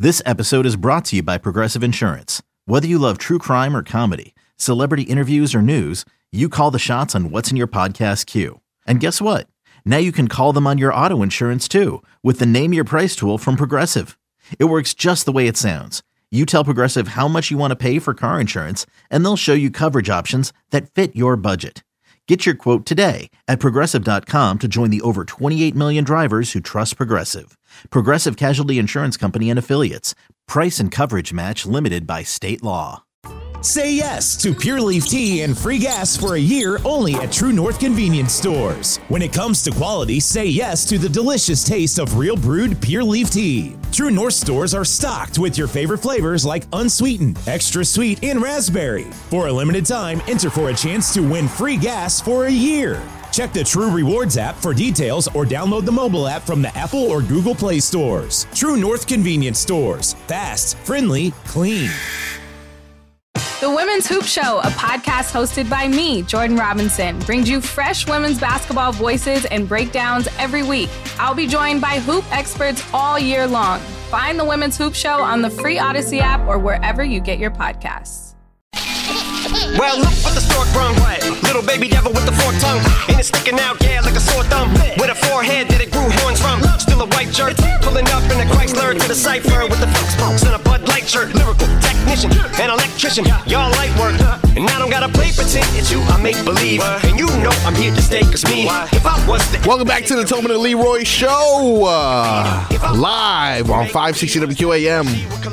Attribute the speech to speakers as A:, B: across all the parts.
A: This episode is brought to you by Progressive Insurance. Whether you love true crime or comedy, celebrity interviews or news, you call the shots on what's in your podcast queue. And guess what? Now you can call them on your auto insurance too with the Name Your Price tool from Progressive. It works just the way it sounds. You tell Progressive how much you want to pay for car insurance, and they'll show you coverage options that fit your budget. Get your quote today at Progressive.com to join the over 28 million drivers who trust Progressive. Progressive Casualty Insurance Company and Affiliates. Price and coverage match limited by state law.
B: Say yes to Pure Leaf Tea and free gas for a year only at True North Convenience Stores. When it comes to quality, say yes to the delicious taste of real brewed Pure Leaf Tea. True North stores are stocked with your favorite flavors like unsweetened, extra sweet, and raspberry. For a limited time, enter for a chance to win free gas for a year. Check the True Rewards app for details or download the mobile app from the Apple or Google Play stores. True North Convenience Stores. Fast, friendly, clean.
C: The Women's Hoop Show, a podcast hosted by me, Jordan Robinson, brings you fresh women's basketball voices and breakdowns every week. I'll be joined by hoop experts all year long. Find the Women's Hoop Show on the free Odyssey app or wherever you get your podcasts.
D: Well, look what the stork brung. Little baby devil with the forked tongue. And it's sticking out, yeah, like a sore thumb. With a forehead that it grew horns from. Still a white shirt. Pulling up in a Chrysler to the cypher with the funk smokes and a Bud Light shirt. Lyrical technician and electrician. Y'all light work. And I don't gotta play pretend. It's you, I make believe. And you know I'm here to stay, cause me, if I was the...
E: Welcome back to the Tobin and Leroy Show. Live on 560 WQAM.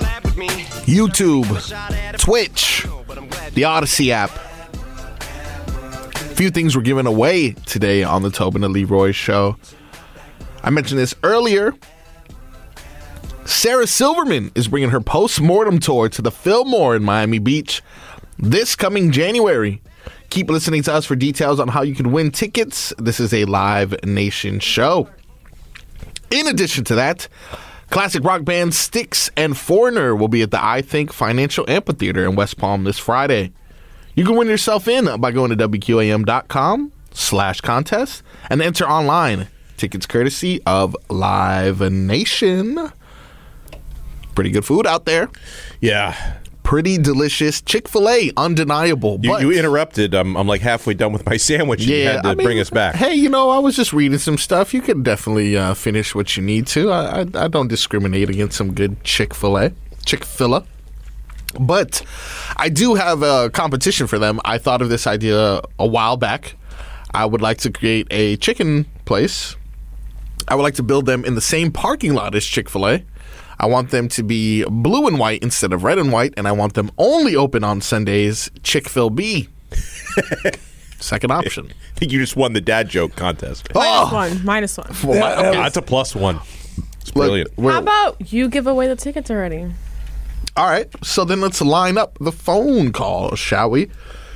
E: YouTube. Twitch. The Odyssey app. A few things were given away today on the Tobin and Leroy Show. I mentioned this earlier. Sarah Silverman is bringing her post-mortem tour to the Fillmore in Miami Beach this coming January. Keep listening to us for details on how you can win tickets. This is a Live Nation show. In addition to that, classic rock band Styx and Foreigner will be at the I Think Financial Amphitheater in West Palm this Friday. You can win yourself in by going to WQAM.com/contest and enter online. Tickets courtesy of Live Nation. Pretty good food out there.
F: Yeah.
E: Pretty delicious. Chick-fil-A, undeniable.
F: You interrupted. I'm like halfway done with my sandwich. And you had to bring us back.
E: Hey, I was just reading some stuff. You can definitely finish what you need to. I don't discriminate against some good Chick-fil-A. Chick-fil-A. But I do have a competition for them. I thought of this idea a while back. I would like to create a chicken place. I would like to build them in the same parking lot as Chick-fil-A. I want them to be blue and white instead of red and white, and I want them only open on Sundays, Chick-fil-B. Second option.
F: I think you just won the dad joke contest.
G: Minus one.
F: Okay, that's a +1. It's brilliant.
G: How about you give away the tickets already?
E: All right, so then let's line up the phone call, shall we?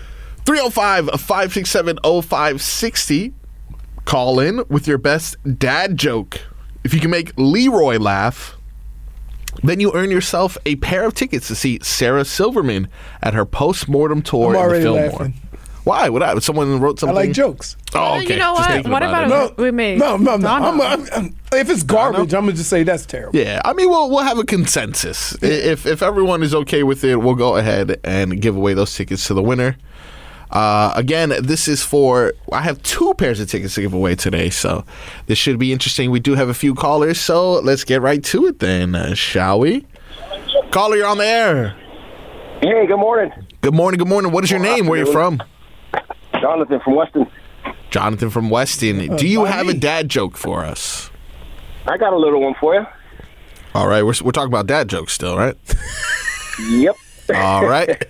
E: 305-567-0560. Call in with your best dad joke. If you can make Leroy laugh, then you earn yourself a pair of tickets to see Sarah Silverman at her post-mortem tour in the Fillmore.
H: Laughing.
E: Why? What? Someone wrote something?
H: I like jokes.
E: Oh, okay.
G: You know what? What about we made?
H: No. If it's garbage, I'm gonna just say that's terrible.
E: Yeah, I mean, we'll have a consensus. If everyone is okay with it, we'll go ahead and give away those tickets to the winner. Again, this is I have 2 pairs of tickets to give away today, so this should be interesting. We do have a few callers, so let's get right to it then, shall we? Caller, you're on the air.
D: Hey, good morning.
E: Good morning. What is your name? Where are you from?
D: Jonathan from Weston.
E: Jonathan from Weston. Do you have a dad joke for us?
D: I got a little one for you.
E: All right, we're talking about dad jokes still, right?
D: Yep.
E: All right.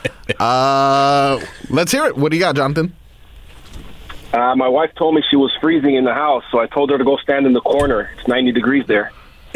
E: Let's hear it. What do you got, Jonathan?
D: My wife told me she was freezing in the house, so I told her to go stand in the corner. It's 90 degrees there.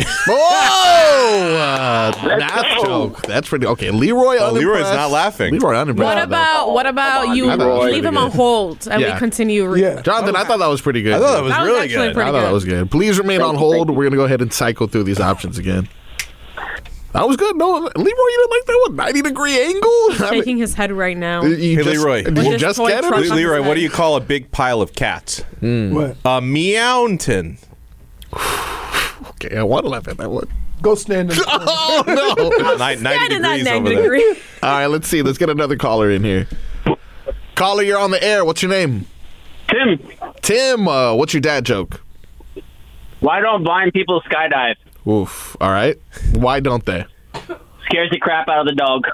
E: Oh, that joke. That's pretty okay. Leroy,
F: Leroy's not laughing.
E: Leroy unimpressed.
G: What about you leave him on hold and we continue?
E: Jonathan, I thought that was pretty good.
F: I thought that was really good.
E: I thought that was good. Please remain on hold. We're gonna go ahead and cycle through these options again. That was good. No, Leroy, you didn't like that one? 90-degree angle?
G: He's shaking his head right now.
F: Leroy.
E: Did you just get it?
F: Leroy, what do you call a big pile of cats?
H: What?
F: A meownton.
E: Okay, I want to laugh at that one.
H: Go stand in the corner.
E: Oh, no.
F: 90
G: in that
F: degrees
G: 90
F: over there.
G: degree.
E: All right, let's see. Let's get another caller in here. Caller, you're on the air. What's your name?
I: Tim,
E: Tim, what's your dad joke?
I: why don't blind people skydive?
E: Oof. All right. Why don't they?
I: Scares the crap out of the dog.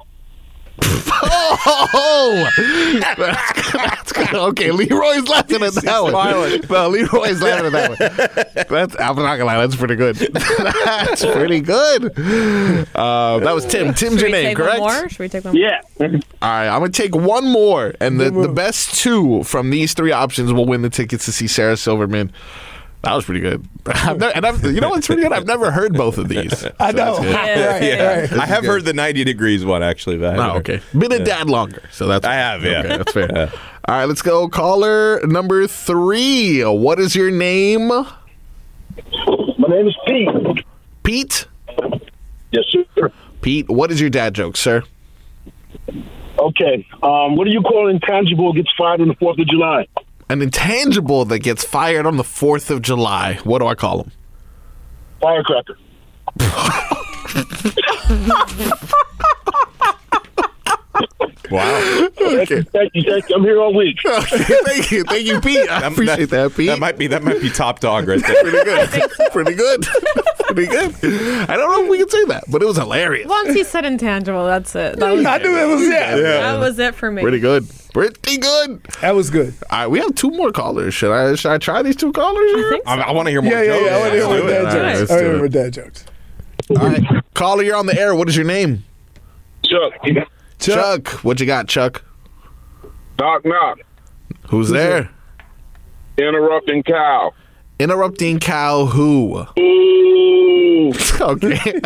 E: Oh! That's good. Okay, Leroy's laughing at that one. No, Leroy's laughing at that one. I'm not gonna lie, that's pretty good. That's pretty good. That was Tim. Tim's your name, correct?
G: Should we take one more?
I: Yeah.
E: All right, I'm gonna take one more, and the best two from these three options will win the tickets to see Sarah Silverman. That was pretty good. You know what's pretty good? I've never heard both of these.
H: I know.
G: Yeah.
F: I have heard the 90 degrees one, actually. But
E: Oh, okay. Been a dad longer, so that's
F: I have, yeah.
E: Okay, that's fair. All right, let's go. Caller number 3. What is your name?
J: My name is Pete.
E: Pete?
J: Yes, sir.
E: Pete, what is your dad joke, sir?
J: Okay. What do you call an intangible gets fired on the 4th of July?
E: An intangible that gets fired on the 4th of July. What do I call him?
J: Firecracker.
F: Wow.
E: Okay.
J: Thank you. I'm here all week.
E: Thank you, Pete. I appreciate that, Pete.
F: That might be top dog right there.
E: Pretty good. Pretty good. Pretty good. I don't know if we can say that, but it was hilarious.
G: Once he said intangible, that's it. That was,
H: I knew it was
G: that was it for me.
E: Pretty good. Pretty good.
H: That was good.
E: All right, we have 2 more callers. Should I try these 2 callers?
G: I think so.
F: I want to hear more
H: Yeah.
F: jokes.
H: I want to hear
F: Let's
H: more
F: do it.
H: dad
E: All right,
H: jokes.
E: let's
H: I
E: do
H: want to hear
E: it.
H: more dad jokes.
E: All right. Caller, you're on the air. What is your name? Chuck. What you got, Chuck?
J: Knock, knock.
E: Who's there?
J: Interrupting cow.
E: Interrupting cow who?
J: Ooh.
E: Okay.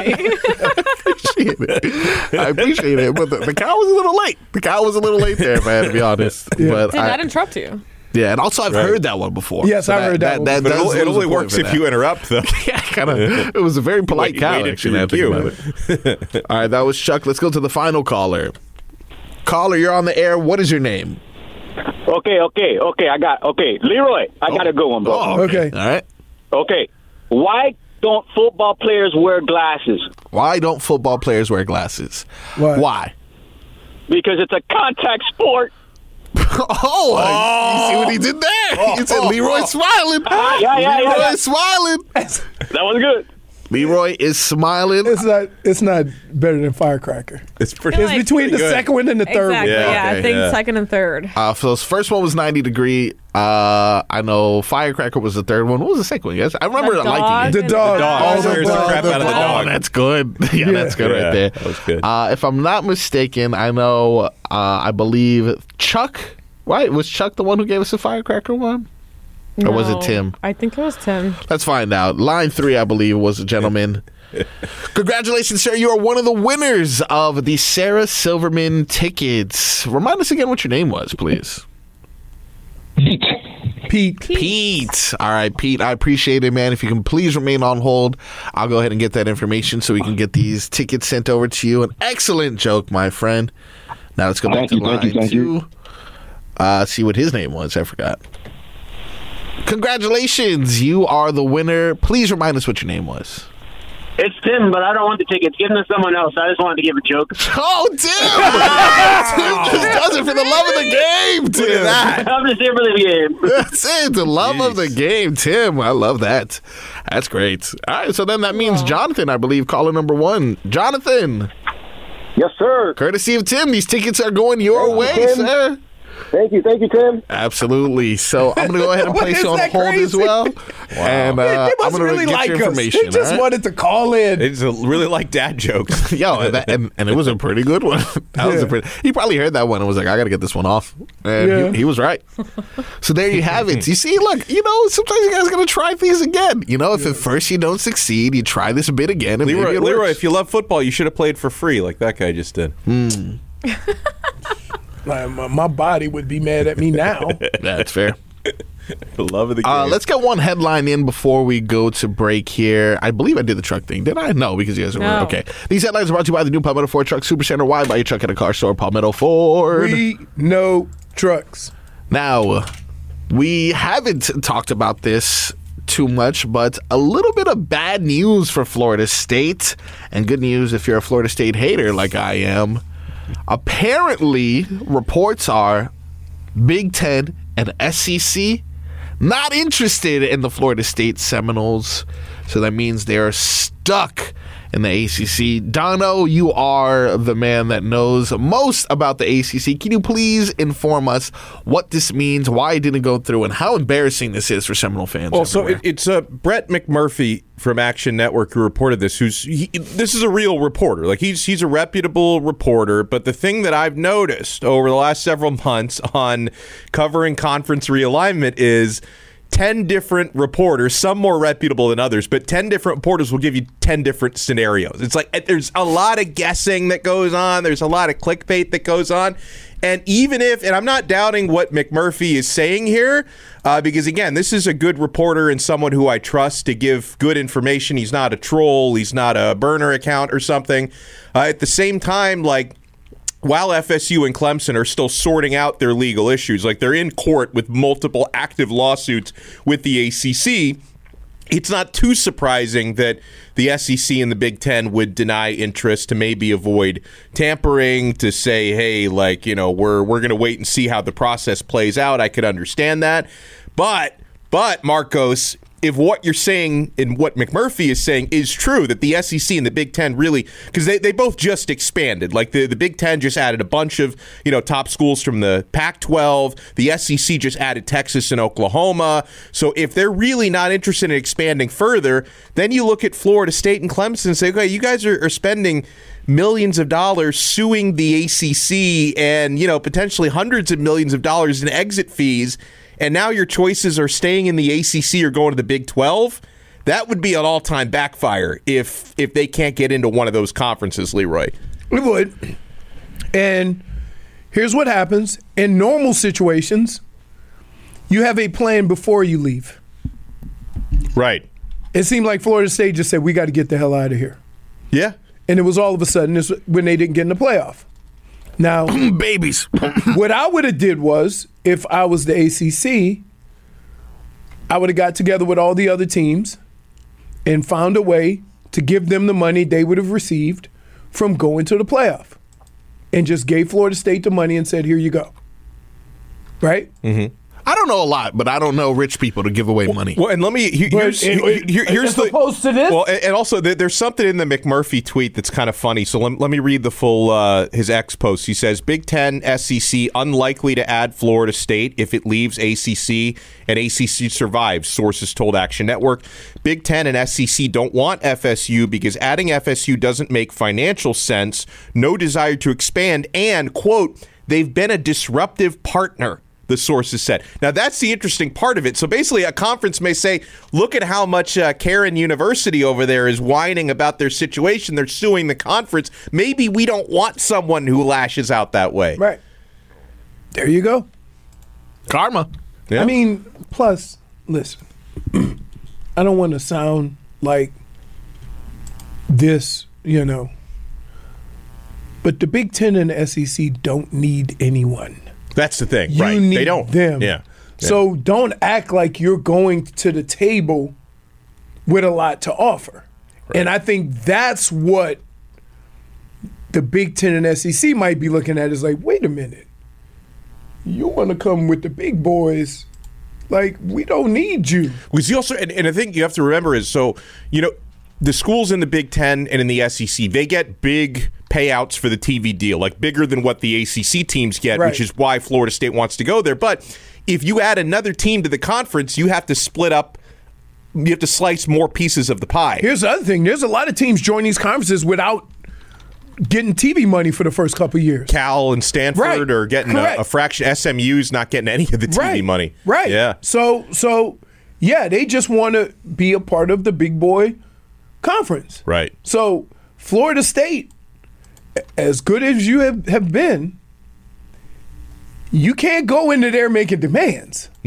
E: I appreciate it, but the cow was a little late. The cow was a little late there, man, to be honest. But
G: Did that interrupt you?
E: yeah, and also I've heard that one before.
H: Yes, I've heard that one.
F: But
E: does
F: it
E: lose
F: only
E: a point
F: works
E: for
F: if
E: that.
F: you interrupt, though.
E: Yeah, kind of. It was a very polite cow,
F: waited
E: actually. now I
F: for
E: think
F: your
E: about it. All right, that was Chuck. Let's go to the final caller. Caller, you're on the air. What is your name?
I: Okay. Leroy, I got a good one, bro.
E: Oh,
H: Okay.
E: All right.
I: Okay. Why don't football players wear glasses?
E: Why don't football players wear glasses? Why?
I: Because it's a contact sport.
E: You see what he did there? He said Leroy smiling.
I: Yeah.
E: Leroy smiling.
I: That was good.
E: Leroy is smiling.
H: It's not better than Firecracker.
F: It's pretty.
H: It's between the second one and the third
G: Exactly.
H: one.
G: Yeah,
F: okay,
G: I think
F: yeah.
G: second and third.
E: So this first one was 90 degree. I know Firecracker was the third one. What was the second one? Yes, I remember
G: The
E: liking
G: dog
E: it.
H: The dog.
F: dog.
H: Oh,
F: Scares the crap out of the dog.
E: Oh, that's good. Yeah, that's good right there.
F: That was good.
E: If I'm not mistaken, I know. I believe Chuck. Right? Was Chuck the one who gave us the Firecracker one? Or was it
G: No,
E: Tim?
G: I think it was Tim.
E: Let's find out. Line 3, I believe, was a gentleman. Congratulations, sir. You are one of the winners of the Sarah Silverman tickets. Remind us again what your name was, please. Pete. All right, Pete. I appreciate it, man. If you can please remain on hold, I'll go ahead and get that information so we can get these tickets sent over to you. An excellent joke, my friend. Now let's go back to line 2. See what his name was. I forgot. Congratulations. You are the winner. Please remind us what your name was.
I: It's Tim, but I don't want the tickets. Give them to someone else. I just wanted to give a joke.
E: Oh, Tim! Tim just does it for the love of the game, Tim.
I: I'm just here for the game.
E: That's it. The love of the game, Tim. I love that. That's great. All right, so then that means Jonathan, I believe, caller number 1. Jonathan.
J: Yes, sir.
E: Courtesy of Tim, these tickets are going your way,
J: Tim.
E: sir.
J: Thank you, Tim.
E: Absolutely. So I'm going to go ahead and place you on hold
H: crazy?
E: as well. And
H: They
E: I'm
H: must
E: going to
H: really
E: get
H: like
E: your
H: us.
E: information.
H: They just
E: all right?
H: wanted to call in.
F: They just really like dad jokes.
E: Yo, and it was a pretty good one. He probably heard that one and was like, I got to get this one off. And he was right. So there you have it. You see, look, sometimes you guys got to try things again. If at first you don't succeed, you try this a bit again. And maybe it
F: Leroy,
E: works.
F: if you love football, you should have played for free like that guy just did.
H: My body would be mad at me now.
E: That's fair.
F: Love of the game.
E: Let's get one headline in before we go to break here. I believe I did the truck thing. Did I? No, because you guys were okay. These headlines are brought to you by the new Palmetto Ford Truck Supercenter. Why buy your truck at a car store? Palmetto Ford.
H: We know trucks.
E: Now, we haven't talked about this too much, but a little bit of bad news for Florida State, and good news if you're a Florida State hater like I am. Apparently, reports are Big Ten and SEC not interested in the Florida State Seminoles, so that means they're stuck in the ACC. Dono, you are the man that knows most about the ACC. Can you please inform us what this means, why it didn't go through, and how embarrassing this is for Seminole fans?
F: Well, everywhere? So it's Brett McMurphy from Action Network who reported this. This is a real reporter. Like he's a reputable reporter. But the thing that I've noticed over the last several months on covering conference realignment is 10 different reporters, some more reputable than others, but 10 different reporters will give you 10 different scenarios. It's like there's a lot of guessing that goes on. There's a lot of clickbait that goes on. And even if, and I'm not doubting what McMurphy is saying here, because again, this is a good reporter and someone who I trust to give good information. He's not a troll. He's not a burner account or something. At the same time, like, while FSU and Clemson are still sorting out their legal issues, like they're in court with multiple active lawsuits with the ACC, it's not too surprising that the SEC and the Big Ten would deny interest to maybe avoid tampering, to say, hey, like, you know, we're going to wait and see how the process plays out. I could understand that. But Marcos, if what you're saying and what McMurphy is saying is true, that the SEC and the Big Ten really, because they both just expanded. Like the Big Ten just added a bunch of, you know, top schools from the Pac-12. The SEC just added Texas and Oklahoma. So if they're really not interested in expanding further, then you look at Florida State and Clemson and say, okay, you guys are spending millions of dollars suing the ACC and, you know, potentially hundreds of millions of dollars in exit fees, and now your choices are staying in the ACC or going to the Big 12, that would be an all-time backfire if they can't get into one of those conferences, Leroy.
H: It would. And here's what happens. In normal situations, you have a plan before you leave.
F: Right.
H: It seemed like Florida State just said, we got to get the hell out of here.
F: Yeah.
H: And it was all of a sudden when they didn't get in the playoff. Now,
E: babies.
H: What I would have did was, if I was the ACC, I would have got together with all the other teams and found a way to give them the money they would have received from going to the playoff, and just gave Florida State the money and said, here you go. Right?
E: Mm-hmm. I don't know a lot, but I don't know rich people to give away money.
F: Well, and let me here's the
H: opposed to this.
F: Well, and also there's something in the McMurphy tweet that's kind of funny. So let me read the full his X post. He says Big Ten, SEC unlikely to add Florida State if it leaves ACC and ACC survives. Sources told Action Network. Big Ten and SEC don't want FSU because adding FSU doesn't make financial sense. No desire to expand, and quote, they've been a disruptive partner, the sources said. Now, that's the interesting part of it. So basically, a conference may say, look at how much Karen University over there is whining about their situation. They're suing the conference. Maybe we don't want someone who lashes out that way.
H: Right. There you go.
E: Karma.
H: Yeah. I mean, plus, listen, I don't want to sound like this, you know, but the Big Ten and the SEC don't need anyone.
F: That's the thing,
H: you
F: right?
H: Need
F: they don't.
H: Them.
F: Yeah.
H: So don't act like you're going to the table with a lot to offer. Right. And I think that's what the Big Ten and SEC might be looking at, is like, wait a minute. You want to come with the big boys? Like, we don't need you.
F: Because you also, and I think you have to remember is, so, you know, the schools in the Big Ten and in the SEC, they get big payouts for the TV deal, like bigger than what the ACC teams get, right, which is why Florida State wants to go there. But if you add another team to the conference, you have to split up, you have to slice more pieces of the pie.
H: Here's the other thing. There's a lot of teams join these conferences without getting TV money for the first couple of years.
F: Cal and Stanford are getting a fraction. SMU's not getting any of the TV money.
H: Right.
F: Yeah.
H: So yeah, they just want to be a part of the big boy conference.
F: Right.
H: So Florida State, as good as you have been, you can't go into there making demands.
F: No.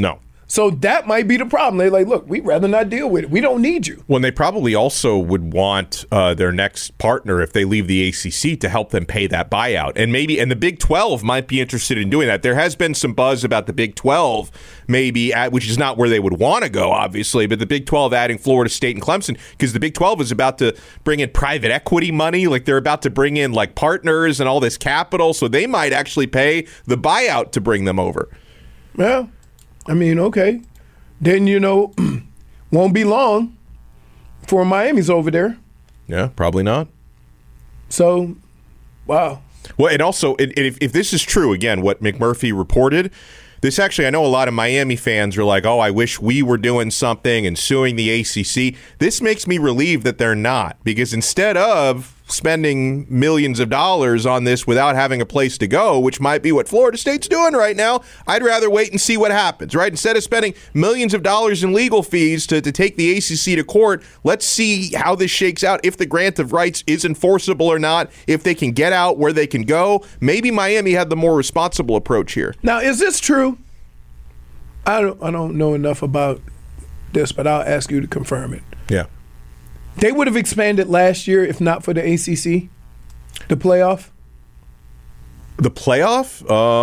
H: So that might be the problem. They're like, look, we'd rather not deal with it. We don't need you.
F: Well, they probably also would want their next partner, if they leave the ACC, to help them pay that buyout. And the Big 12 might be interested in doing that. There has been some buzz about the Big 12, which is not where they would want to go, obviously, but the Big 12 adding Florida State and Clemson, because the Big 12 is about to bring in private equity money. Like, they're about to bring in, like, partners and all this capital, so they might actually pay the buyout to bring them over.
H: Well, I mean, okay. Then, won't be long before Miami's over there.
F: Yeah, probably not.
H: So, wow.
F: Well, and also, if this is true, again, what McMurphy reported, this actually, I know a lot of Miami fans are like, oh, I wish we were doing something and suing the ACC. This makes me relieved that they're not, because instead of spending millions of dollars on this without having a place to go, which might be what Florida State's doing right now, I'd rather wait and see what happens, right? Instead of spending millions of dollars in legal fees to take the ACC to court, let's see how this shakes out, if the grant of rights is enforceable or not, if they can get out, where they can go. Maybe Miami had the more responsible approach here.
H: Now, is this true? I don't know enough about this, but I'll ask you to confirm it.
F: Yeah.
H: They would have expanded last year if not for the ACC, the playoff?
F: The playoff?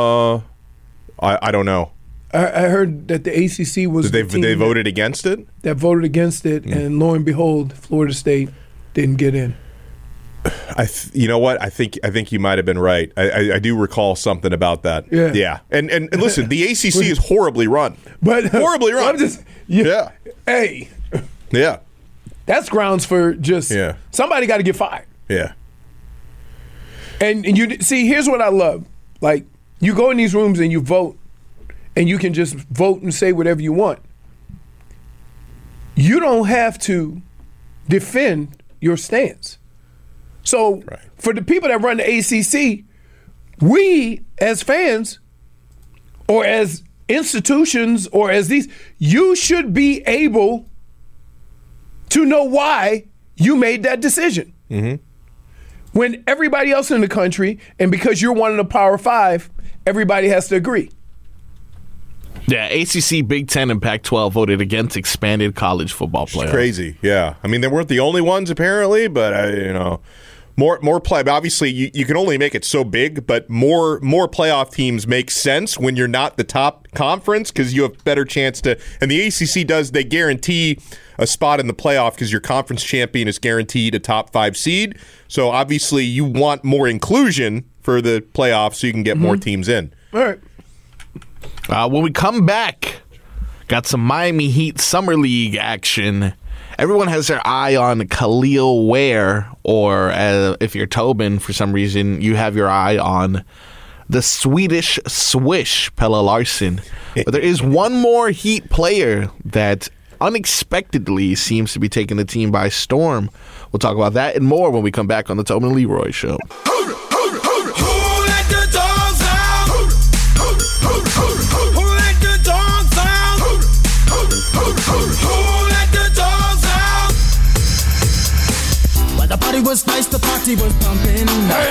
F: I don't know.
H: I heard that the ACC was
F: they voted against it?
H: That voted against it, and lo and behold, Florida State didn't get in.
F: You know what? I think you might have been right. I do recall something about that. Yeah. And listen, the ACC is horribly run.
H: But
F: horribly run. Yeah.
H: Hey.
F: Yeah.
H: That's grounds for just somebody got to get fired.
F: Yeah.
H: And you see, here's what I love. Like, you go in these rooms and you vote, and you can just vote and say whatever you want. You don't have to defend your stance. So for the people that run the ACC, we as fans or as institutions or as these, you should be able to know why you made that decision.
F: Mm-hmm.
H: When everybody else in the country, and because you're one of the Power Five, everybody has to agree.
E: Yeah, ACC, Big Ten, and Pac-12 voted against expanded college football playoffs.
F: Crazy, yeah. I mean, they weren't the only ones apparently, but more play. Obviously, you can only make it so big, but more playoff teams make sense when you're not the top conference, because you have better chance to. And the ACC they guarantee a spot in the playoff because your conference champion is guaranteed a top 5 seed. So obviously, you want more inclusion for the playoffs so you can get more teams in.
H: All right.
E: When we come back, got some Miami Heat Summer League action. Everyone has their eye on Khalil Ware, or if you're Tobin, for some reason, you have your eye on the Swedish swish, Pelle Larsson. But there is one more Heat player that unexpectedly seems to be taking the team by storm. We'll talk about that and more when we come back on the Tobin and Leroy Show.
K: The party was nice, the party was pumping.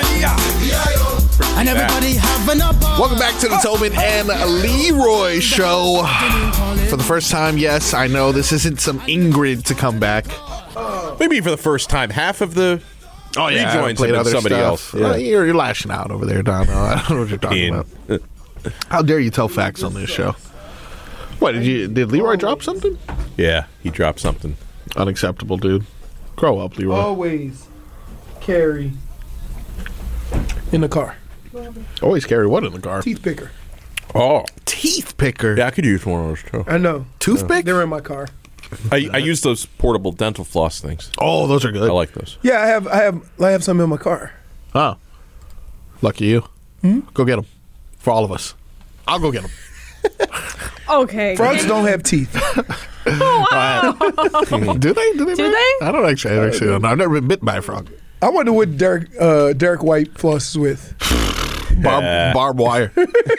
K: And everybody having a ball.
E: Welcome back to the Tobin and Leroy Show. For the first time, yes, I know this isn't some Ingrid to come back.
F: Maybe for the first time, half of the rejoins have been somebody else.
E: Yeah. You're lashing out over there, Dono. I don't know what you're talking about. How dare you tell facts on this show? What, did Leroy drop something?
F: Yeah, he dropped something.
E: Unacceptable, dude. Grow up, Leroy.
H: Always carry in the car.
E: Always carry what in the car?
H: Teeth picker.
F: Oh.
E: Teeth picker?
F: Yeah, I could use one of those, too.
H: I know.
E: Toothpick?
H: They're in my car.
F: I use those portable dental floss things.
E: Oh, those are good.
F: I like those.
H: Yeah, I have some in my car.
E: Oh. Lucky you. Go get them. For all of us. I'll go get them.
G: Okay.
H: Frogs don't have teeth.
G: Oh, wow.
E: Do they?
G: Do they?
E: I don't actually don't know. I've never been bitten by a frog.
H: I wonder what Derek White flosses with.
E: Barbed wire.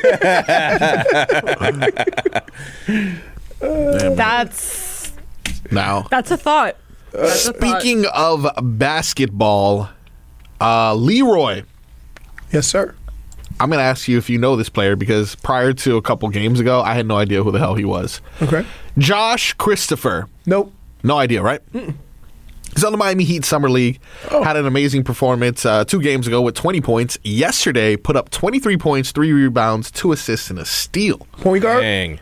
G: That's a thought.
E: Speaking of basketball, Leroy.
H: Yes, sir.
E: I'm going to ask you if you know this player because prior to a couple games ago, I had no idea who the hell he was.
H: Okay.
E: Josh Christopher.
H: Nope.
E: No idea, right? Mm-mm. He's on the Miami Heat Summer League. Had an amazing performance 2 games ago with 20 points. Yesterday, put up 23 points, 3 rebounds, 2 assists, and a steal.
H: Point guard?
F: Dang.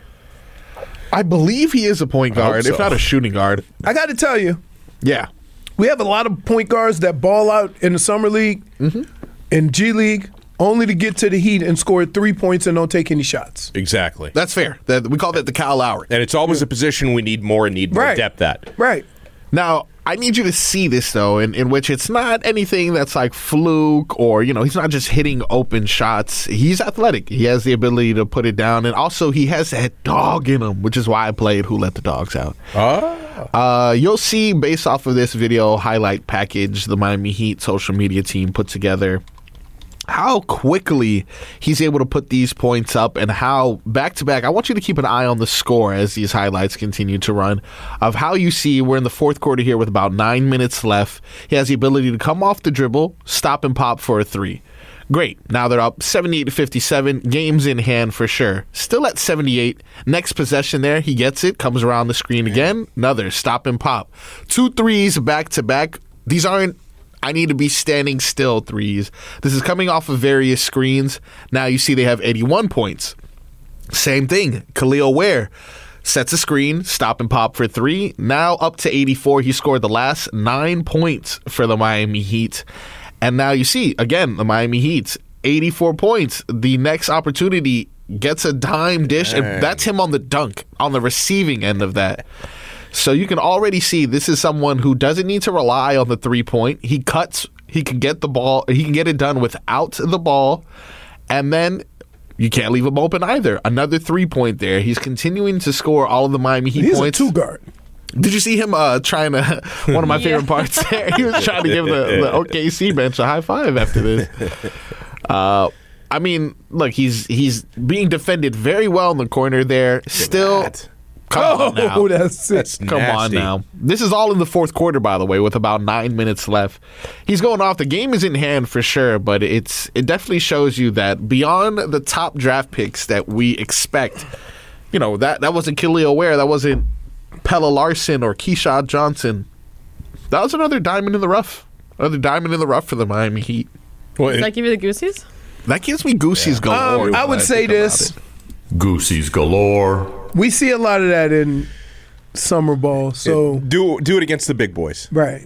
E: I believe he is a point guard, if not a shooting guard.
H: I got to tell you.
E: Yeah.
H: We have a lot of point guards that ball out in the Summer League and G League only to get to the Heat and score 3 points and don't take any shots.
F: Exactly.
E: That's fair. We call that the Kyle Lowry.
F: And it's always a position we need more depth at.
H: Right.
E: Now, I need you to see this, though, in which it's not anything that's like fluke or, he's not just hitting open shots. He's athletic. He has the ability to put it down. And also, he has that dog in him, which is why I played Who Let the Dogs Out. You'll see, based off of this video highlight package the Miami Heat social media team put together, how quickly he's able to put these points up and how back-to-back. I want you to keep an eye on the score as these highlights continue to run of how you see we're in the fourth quarter here with about 9 minutes left. He has the ability to come off the dribble, stop and pop for a 3. Great. Now they're up 78-57. Games in hand for sure. Still at 78. Next possession there, he gets it, comes around the screen again. Another stop and pop. 2 threes back-to-back. These aren't I need to be standing still threes. This is coming off of various screens. Now you see they have 81 points. Same thing. Khalil Ware sets a screen, stop and pop for 3. Now up to 84. He scored the last 9 points for the Miami Heat. And now you see, again, the Miami Heat, 84 points. The next opportunity gets a dime dish, and that's him on the dunk, on the receiving end of that. So you can already see this is someone who doesn't need to rely on the 3-point. He cuts, he can get the ball, he can get it done without the ball, and then you can't leave him open either. Another 3-point there. He's continuing to score all of the Miami Heat points.
H: He's a 2-guard.
E: Did you see him trying to, one of my favorite parts there, he was trying to give the OKC bench a high five after this. I mean, look, he's being defended very well in the corner there. Still, come on now.
H: That's
E: come on now. This is all in the fourth quarter, by the way, with about 9 minutes left. He's going off. The game is in hand for sure, but it definitely shows you that beyond the top draft picks that we expect, that wasn't Khalil Ware, that wasn't Pella Larson or Keyshawn Johnson. That was another diamond in the rough. Another diamond in the rough for the Miami Heat.
G: Does that give you the goosies?
E: That gives me goosies galore.
H: I would say this.
L: Goosies galore.
H: We see a lot of that in summer ball. So
F: do it against the big boys.
H: Right.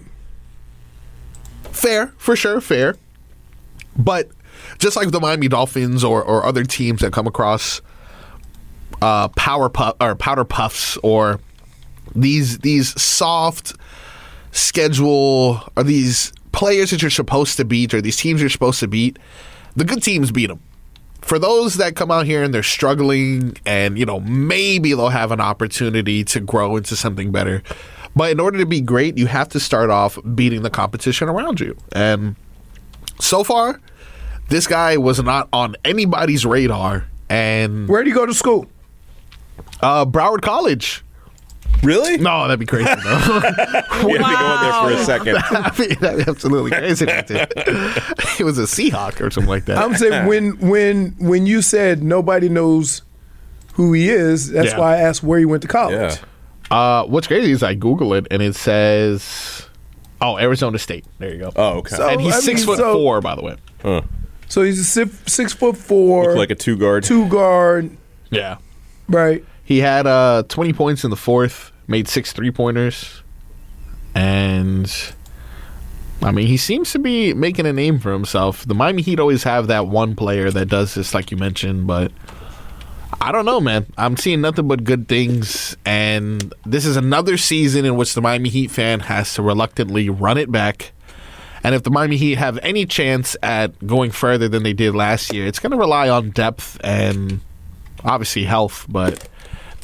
E: Fair, for sure, fair. But just like the Miami Dolphins or other teams that come across powder puffs or these soft schedule or these players that you're supposed to beat or these teams you're supposed to beat, the good teams beat them. For those that come out here and they're struggling and, maybe they'll have an opportunity to grow into something better. But in order to be great, you have to start off beating the competition around you. And so far, this guy was not on anybody's radar. And
H: where did he go to school?
E: Broward College.
F: Really?
E: No, that'd be crazy, though.
F: We'd be going there for a second.
E: That'd be absolutely crazy. He was a Seahawk or something like that.
H: I'm saying when you said nobody knows who he is, that's why I asked where he went to college.
E: Yeah. What's crazy is I Google it and it says, Arizona State. There you go.
F: Oh, okay.
E: And he's 6'4", by the way.
F: Huh.
H: So he's a 6'4".
F: Look like a 2-guard.
H: 2-guard.
E: Yeah.
H: Right.
E: He had 20 points in the fourth, made 6 3-pointers, and he seems to be making a name for himself. The Miami Heat always have that one player that does this, like you mentioned, but I don't know, man. I'm seeing nothing but good things, and this is another season in which the Miami Heat fan has to reluctantly run it back. And if the Miami Heat have any chance at going further than they did last year, it's going to rely on depth and obviously health, but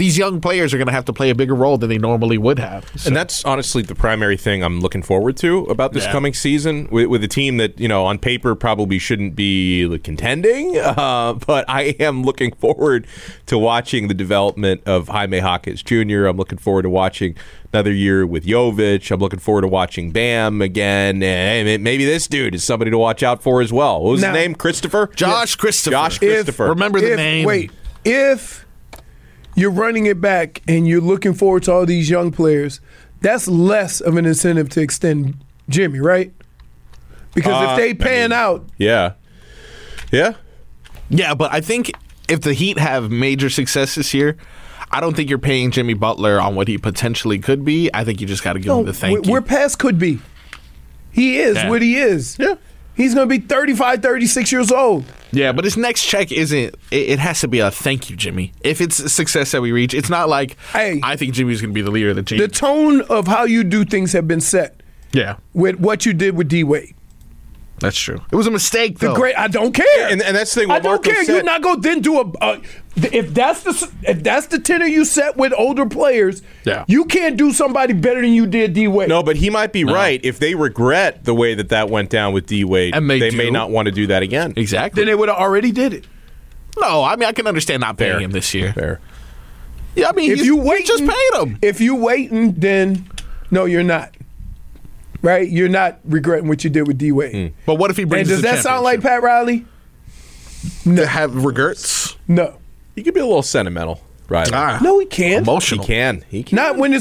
E: these young players are going to have to play a bigger role than they normally would have. So.
F: And that's honestly the primary thing I'm looking forward to about this coming season with a team that, on paper probably shouldn't be contending. But I am looking forward to watching the development of Jaime Jaquez Jr. I'm looking forward to watching another year with Jovic. I'm looking forward to watching Bam again. And maybe this dude is somebody to watch out for as well. What was his name? Christopher?
E: Josh Christopher.
F: Josh Christopher.
E: Remember the name.
H: Wait, if you're running it back and you're looking forward to all these young players, that's less of an incentive to extend Jimmy, right? Because if they pan out.
F: Yeah. Yeah.
E: Yeah, but I think if the Heat have major success this year, I don't think you're paying Jimmy Butler on what he potentially could be. I think you just got to give him the thank you.
H: We're past could be. He is what he is.
E: Yeah.
H: He's going to be 35, 36 years old.
E: Yeah, but his next check isn't, it has to be a thank you, Jimmy. If it's a success that we reach, it's not like, hey, I think Jimmy's going to be the leader of the team.
H: The tone of how you do things have been set.
E: Yeah.
H: With what you did with D-Wade.
E: That's true. It was a mistake, though.
H: I don't care.
F: And that's the thing.
H: I don't care. You're not going to then do if that's the tenor you set with older players, you can't do somebody better than you did D-Wade.
F: No, but he might be right. If they regret the way that went down with D-Wade,
E: and they
F: may not want to do that again.
E: Exactly.
H: Then they would have already did it.
E: No, I mean, I can understand not paying him this year.
F: Fair.
E: Yeah, I mean,
H: if you wait,
E: just paid him.
H: If you waiting, then no, you're not. Right? You're not regretting what you did with D-Wade.
E: But what if he brings
H: does that sound like Pat Riley?
E: No. To have regrets?
H: No.
F: He could be a little sentimental, right?
H: No, he can't.
E: Emotional.
F: He can.
H: Not when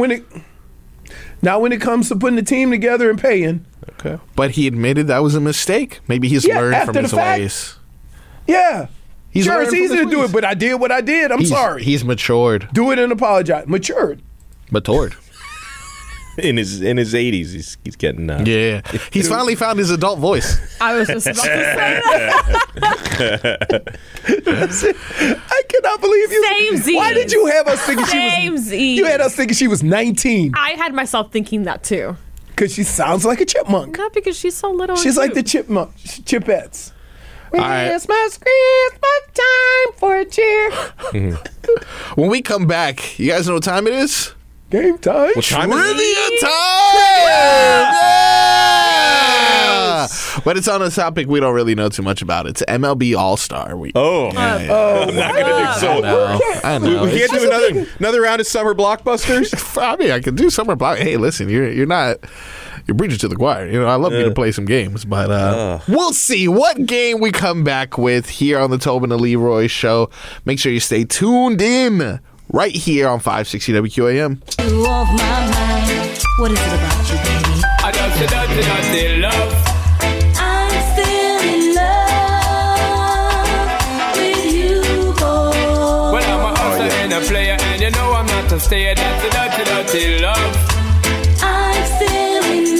H: it comes to putting the team together and paying.
F: Okay.
E: But he admitted that was a mistake. Maybe he's learned from his ways.
H: Yeah. Sure, it's easy to do
E: ways.
H: it, but I did what I did. I'm sorry.
E: He's matured.
H: Do it and apologize. Matured.
F: In his 80s, he's getting
E: yeah. He's finally found his adult voice.
G: I was just about to say that.
H: I cannot believe you.
G: Same Z.
H: Why did you have us thinking
G: You
H: had us thinking she was 19?
G: I had myself thinking that too.
H: Because she sounds like a chipmunk.
G: Not because she's so little.
H: She's like the chipmunk, chipettes.
G: Christmas time for a cheer.
E: When we come back, you guys know what time it is?
H: Game time.
F: What time
E: Trivia
F: is it?
E: time! Yeah! But it's on a topic we don't really know too much about. It's MLB All-Star Week.
F: I'm not going to do so.
E: I know.
F: We can't do another round of summer blockbusters?
E: I mean, I could do summer block. Hey, listen, you're preaching to the choir. I love you to play some games, but we'll see what game we come back with here on the Tobin and Leroy Show. Make sure you stay tuned in right here on 560 WQAM.
M: You off my mind. What is it about you, baby?
N: I dirty love.
M: I'm still in love with you, boy.
N: Well, I'm a hustler and a player, and you know I'm not to stay. That's the dirty love.
M: I'm still in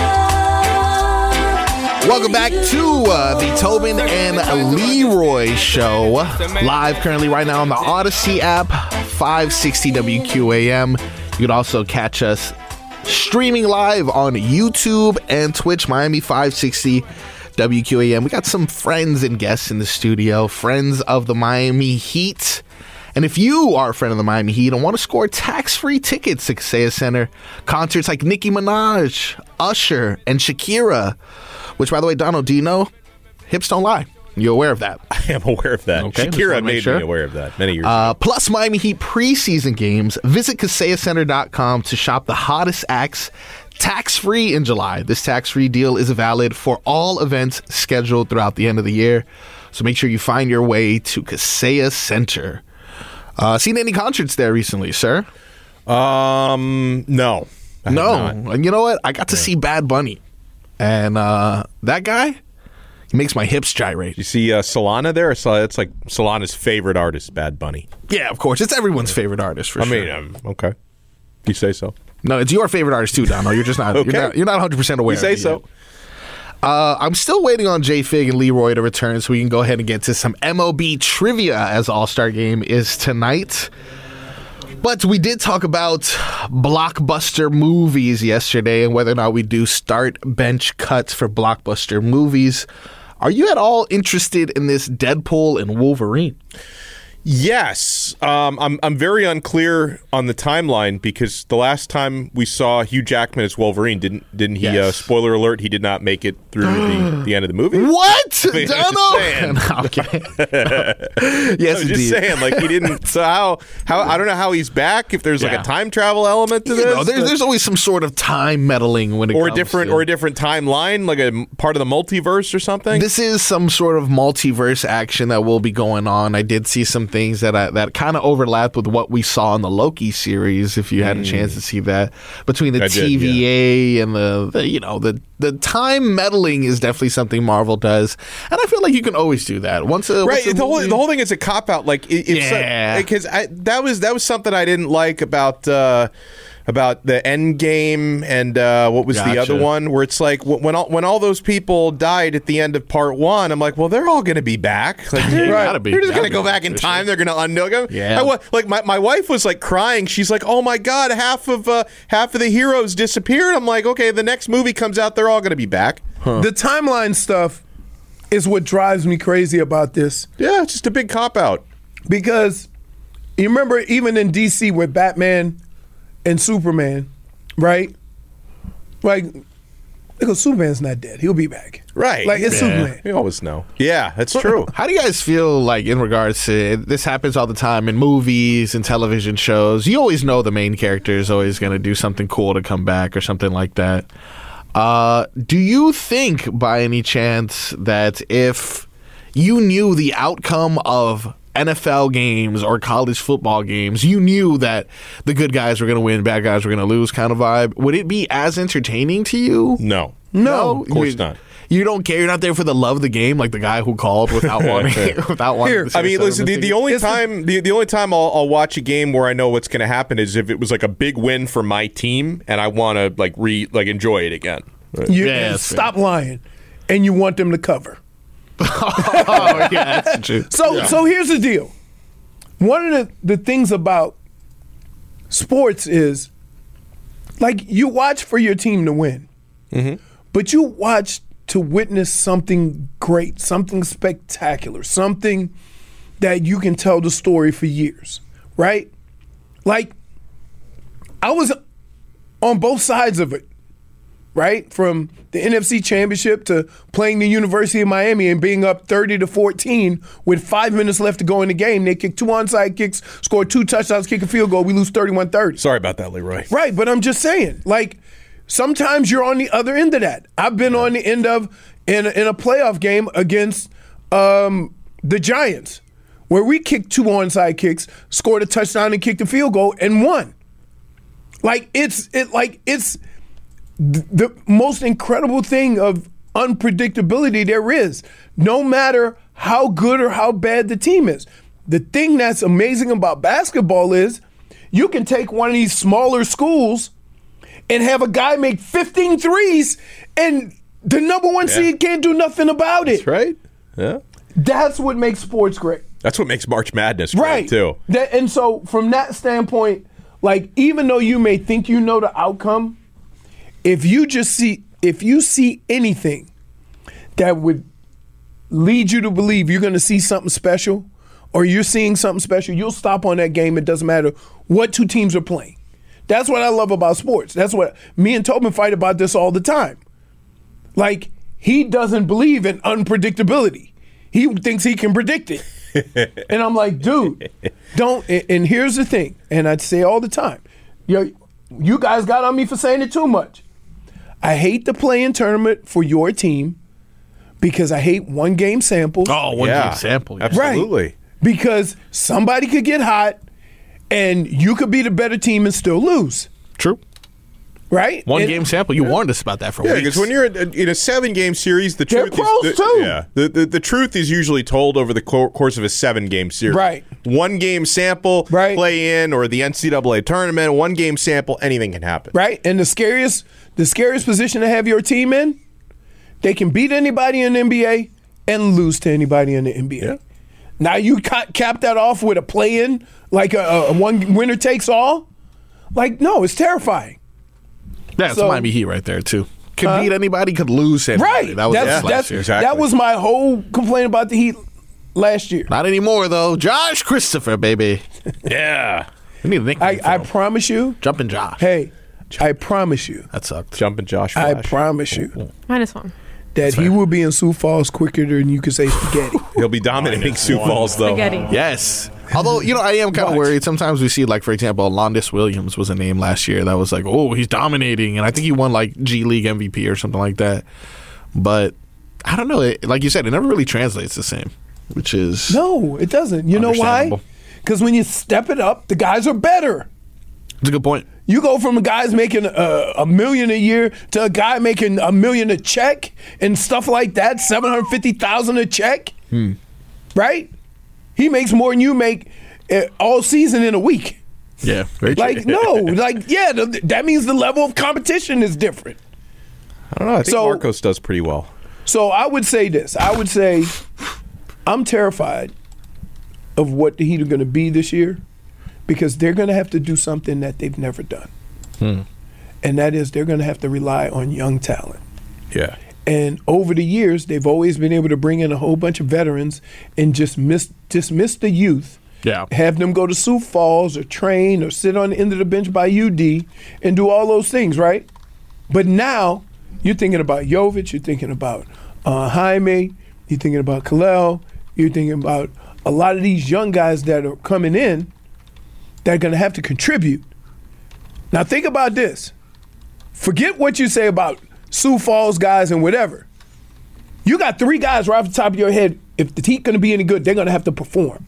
M: love.
E: Welcome back to the Tobin and Leroy Show. Live currently right now on the Odyssey app, 560 WQAM. You can also catch us streaming live on YouTube and Twitch, Miami 560 WQAM. We got some friends and guests in the studio, friends of the Miami Heat. And if you are a friend of the Miami Heat and want to score tax-free tickets to Kaseya Center, concerts like Nicki Minaj, Usher, and Shakira, which, by the way, Donald, do you know? Hips don't lie. You aware of that?
F: I am aware of that.
E: Okay,
F: Shakira made me aware of that many years ago.
E: Plus Miami Heat preseason games. Visit KaseyaCenter.com to shop the hottest acts tax-free in July. This tax-free deal is valid for all events scheduled throughout the end of the year. So make sure you find your way to Kaseya Center. Seen any concerts there recently, sir?
F: No.
E: No. And you know what? I got to see Bad Bunny. And that guy, he makes my hips gyrate.
F: You see Solana there? It's like Solana's favorite artist, Bad Bunny.
E: Yeah, of course. It's everyone's favorite artist, for sure.
F: I mean, okay. You say so.
E: No, it's your favorite artist too, Donald. You're just not.
F: Okay.
E: You're not 100% aware.
F: You say
E: of it
F: so.
E: Yet. I'm still waiting on J Fig and Leroy to return so we can go ahead and get to some MLB trivia as All-Star Game is tonight. But we did talk about blockbuster movies yesterday and whether or not we do start bench cuts for blockbuster movies. Are you at all interested in this Deadpool and Wolverine?
F: Yes. I'm very unclear on the timeline because the last time we saw Hugh Jackman as Wolverine, didn't he?
E: Yes.
F: Spoiler alert: he did not make it through the end of the movie.
E: What?
F: I mean,
E: Okay. Yes,
F: I'm just saying, like he didn't. So how I don't know how he's back. If there's like a time travel element to this,
E: there's always some sort of time meddling when it comes
F: a different timeline, like a part of the multiverse or something.
E: This is some sort of multiverse action that will be going on. I did see some things that kind of overlapped with what we saw in the Loki series. If you had a chance to see that, between the TVA and the time meddling is definitely something Marvel does, and I feel like you can always do that.
F: The whole thing is a cop out. Like because that was something I didn't like about the Endgame and what was the other one, where it's like when all those people died at the end of part one, I'm like, well, they're all going to be back. Like, they're just going to go back in time. They're going to undo them. Yeah. My wife was like crying. She's like, oh my god, half of the heroes disappeared. I'm like, okay, the next movie comes out, they're all going to be back.
H: The timeline stuff is what drives me crazy about this.
F: Yeah, it's just a big cop out.
H: Because you remember even in DC with Batman and Superman, right? Like, because Superman's not dead. He'll be back.
F: Right.
H: Like, it's Superman.
F: We always know. Yeah, that's true.
E: How do you guys feel like in regards to this happens all the time in movies and television shows? You always know the main character is always going to do something cool to come back or something like that. Do you think by any chance that if you knew the outcome of NFL games or college football games, you knew that the good guys were going to win, bad guys were going to lose kind of vibe, would it be as entertaining to you?
F: No.
E: Of
F: course not.
E: You don't care. You're not there for the love of the game, like the guy who called without wanting.
F: Here, I mean, listen. The only time I'll watch a game where I know what's going to happen is if it was like a big win for my team and I want to enjoy it again.
H: Right? Stop lying, and you want them to cover.
E: Oh, yeah, that's true.
H: So here's the deal. One of the things about sports is, like, you watch for your team to win, but you watch to witness something great, something spectacular, something that you can tell the story for years, right? Like, I was on both sides of it, right? From the NFC Championship to playing the University of Miami and being up 30-14 with 5 minutes left to go in the game. They kick 2 onside kicks, score 2 touchdowns, kick a field goal. We lose 31-30.
F: Sorry about that, Leroy.
H: Right, but I'm just saying, like, sometimes you're on the other end of that. I've been on the end of in a playoff game against the Giants, where we kicked 2 onside kicks, scored a touchdown, and kicked a field goal and won. It's the most incredible thing of unpredictability there is, no matter how good or how bad the team is. The thing that's amazing about basketball is you can take one of these smaller schools and have a guy make 15 threes and the number one seed can't do nothing about it.
F: That's right. Yeah.
H: That's what makes sports great.
F: That's what makes March Madness great, too.
H: And so from that standpoint, like, even though you may think you know the outcome, if you see anything that would lead you to believe you're going to see something special or you're seeing something special, you'll stop on that game. It doesn't matter what 2 teams are playing. That's what I love about sports. That's what me and Tobin fight about this all the time. Like, he doesn't believe in unpredictability. He thinks he can predict it. And I'm like, dude, don't. And here's the thing, and I'd say all the time, you guys got on me for saying it too much. I hate the play-in tournament for your team because I hate one-game samples.
E: Oh, one-game sample. Yeah.
F: Absolutely.
H: Right. Because somebody could get hot and you could be the better team and still lose.
E: True.
H: Right?
E: One-game sample. You warned us about that for weeks.
F: Yeah, because when you're in a 7-game series, the
H: They're
F: truth
H: pros
F: is...
H: too.
F: Yeah, the truth is usually told over the course of a 7-game series.
H: Right.
F: One-game sample, play-in, or the NCAA tournament, one-game sample, anything can happen.
H: Right, and the scariest position to have your team in, they can beat anybody in the NBA and lose to anybody in the NBA. Yeah. Now you cap that off with a play-in, like a one winner takes all. Like, no, it's terrifying.
E: That's Miami Heat right there too. Could beat anybody, could lose anybody.
H: Right.
E: That was last year.
H: Exactly. That was my whole complaint about the Heat last year.
E: Not anymore, though. Josh Christopher, baby.
F: Yeah.
E: We need a nickname.
H: I promise you.
E: Jumpin' Josh.
H: Hey, I promise you.
E: That sucked.
F: Jumpin' Josh Flash.
H: I promise you.
G: -1.
H: That he will be in Sioux Falls quicker than you could say spaghetti.
F: He'll be dominating Sioux Falls, though.
G: Spaghetti.
E: Yes. Although, I am kind of worried. Sometimes we see, like, for example, Alondis Williams was a name last year that was like, oh, he's dominating. And I think he won, like, G League MVP or something like that. But I don't know. Like you said, it never really translates the same, which is.
H: No, it doesn't. You know why? Because when you step it up, the guys are better.
E: That's a good point.
H: You go from a guy's making $1 million a year to a guy making $1 million a check and stuff like that, $750,000 a check, right? He makes more than you make all season in a week.
E: Yeah, very true.
H: Like that means the level of competition is different.
F: I don't know. I think Marcos does pretty well.
H: So I would say this. I would say I'm terrified of what the Heat are going to be this year. Because they're going to have to do something that they've never done. And that is they're going to have to rely on young talent.
F: Yeah.
H: And over the years, they've always been able to bring in a whole bunch of veterans and dismiss the youth.
E: Yeah.
H: Have them go to Sioux Falls or train or sit on the end of the bench by UD and do all those things, right? But now you're thinking about Jovic, you're thinking about Jaime, you're thinking about Kalel, you're thinking about a lot of these young guys that are coming in that are going to have to contribute. Now think about this. Forget what you say about Sioux Falls guys and whatever. You got 3 guys right off the top of your head. If the Heat going to be any good, they're going to have to perform.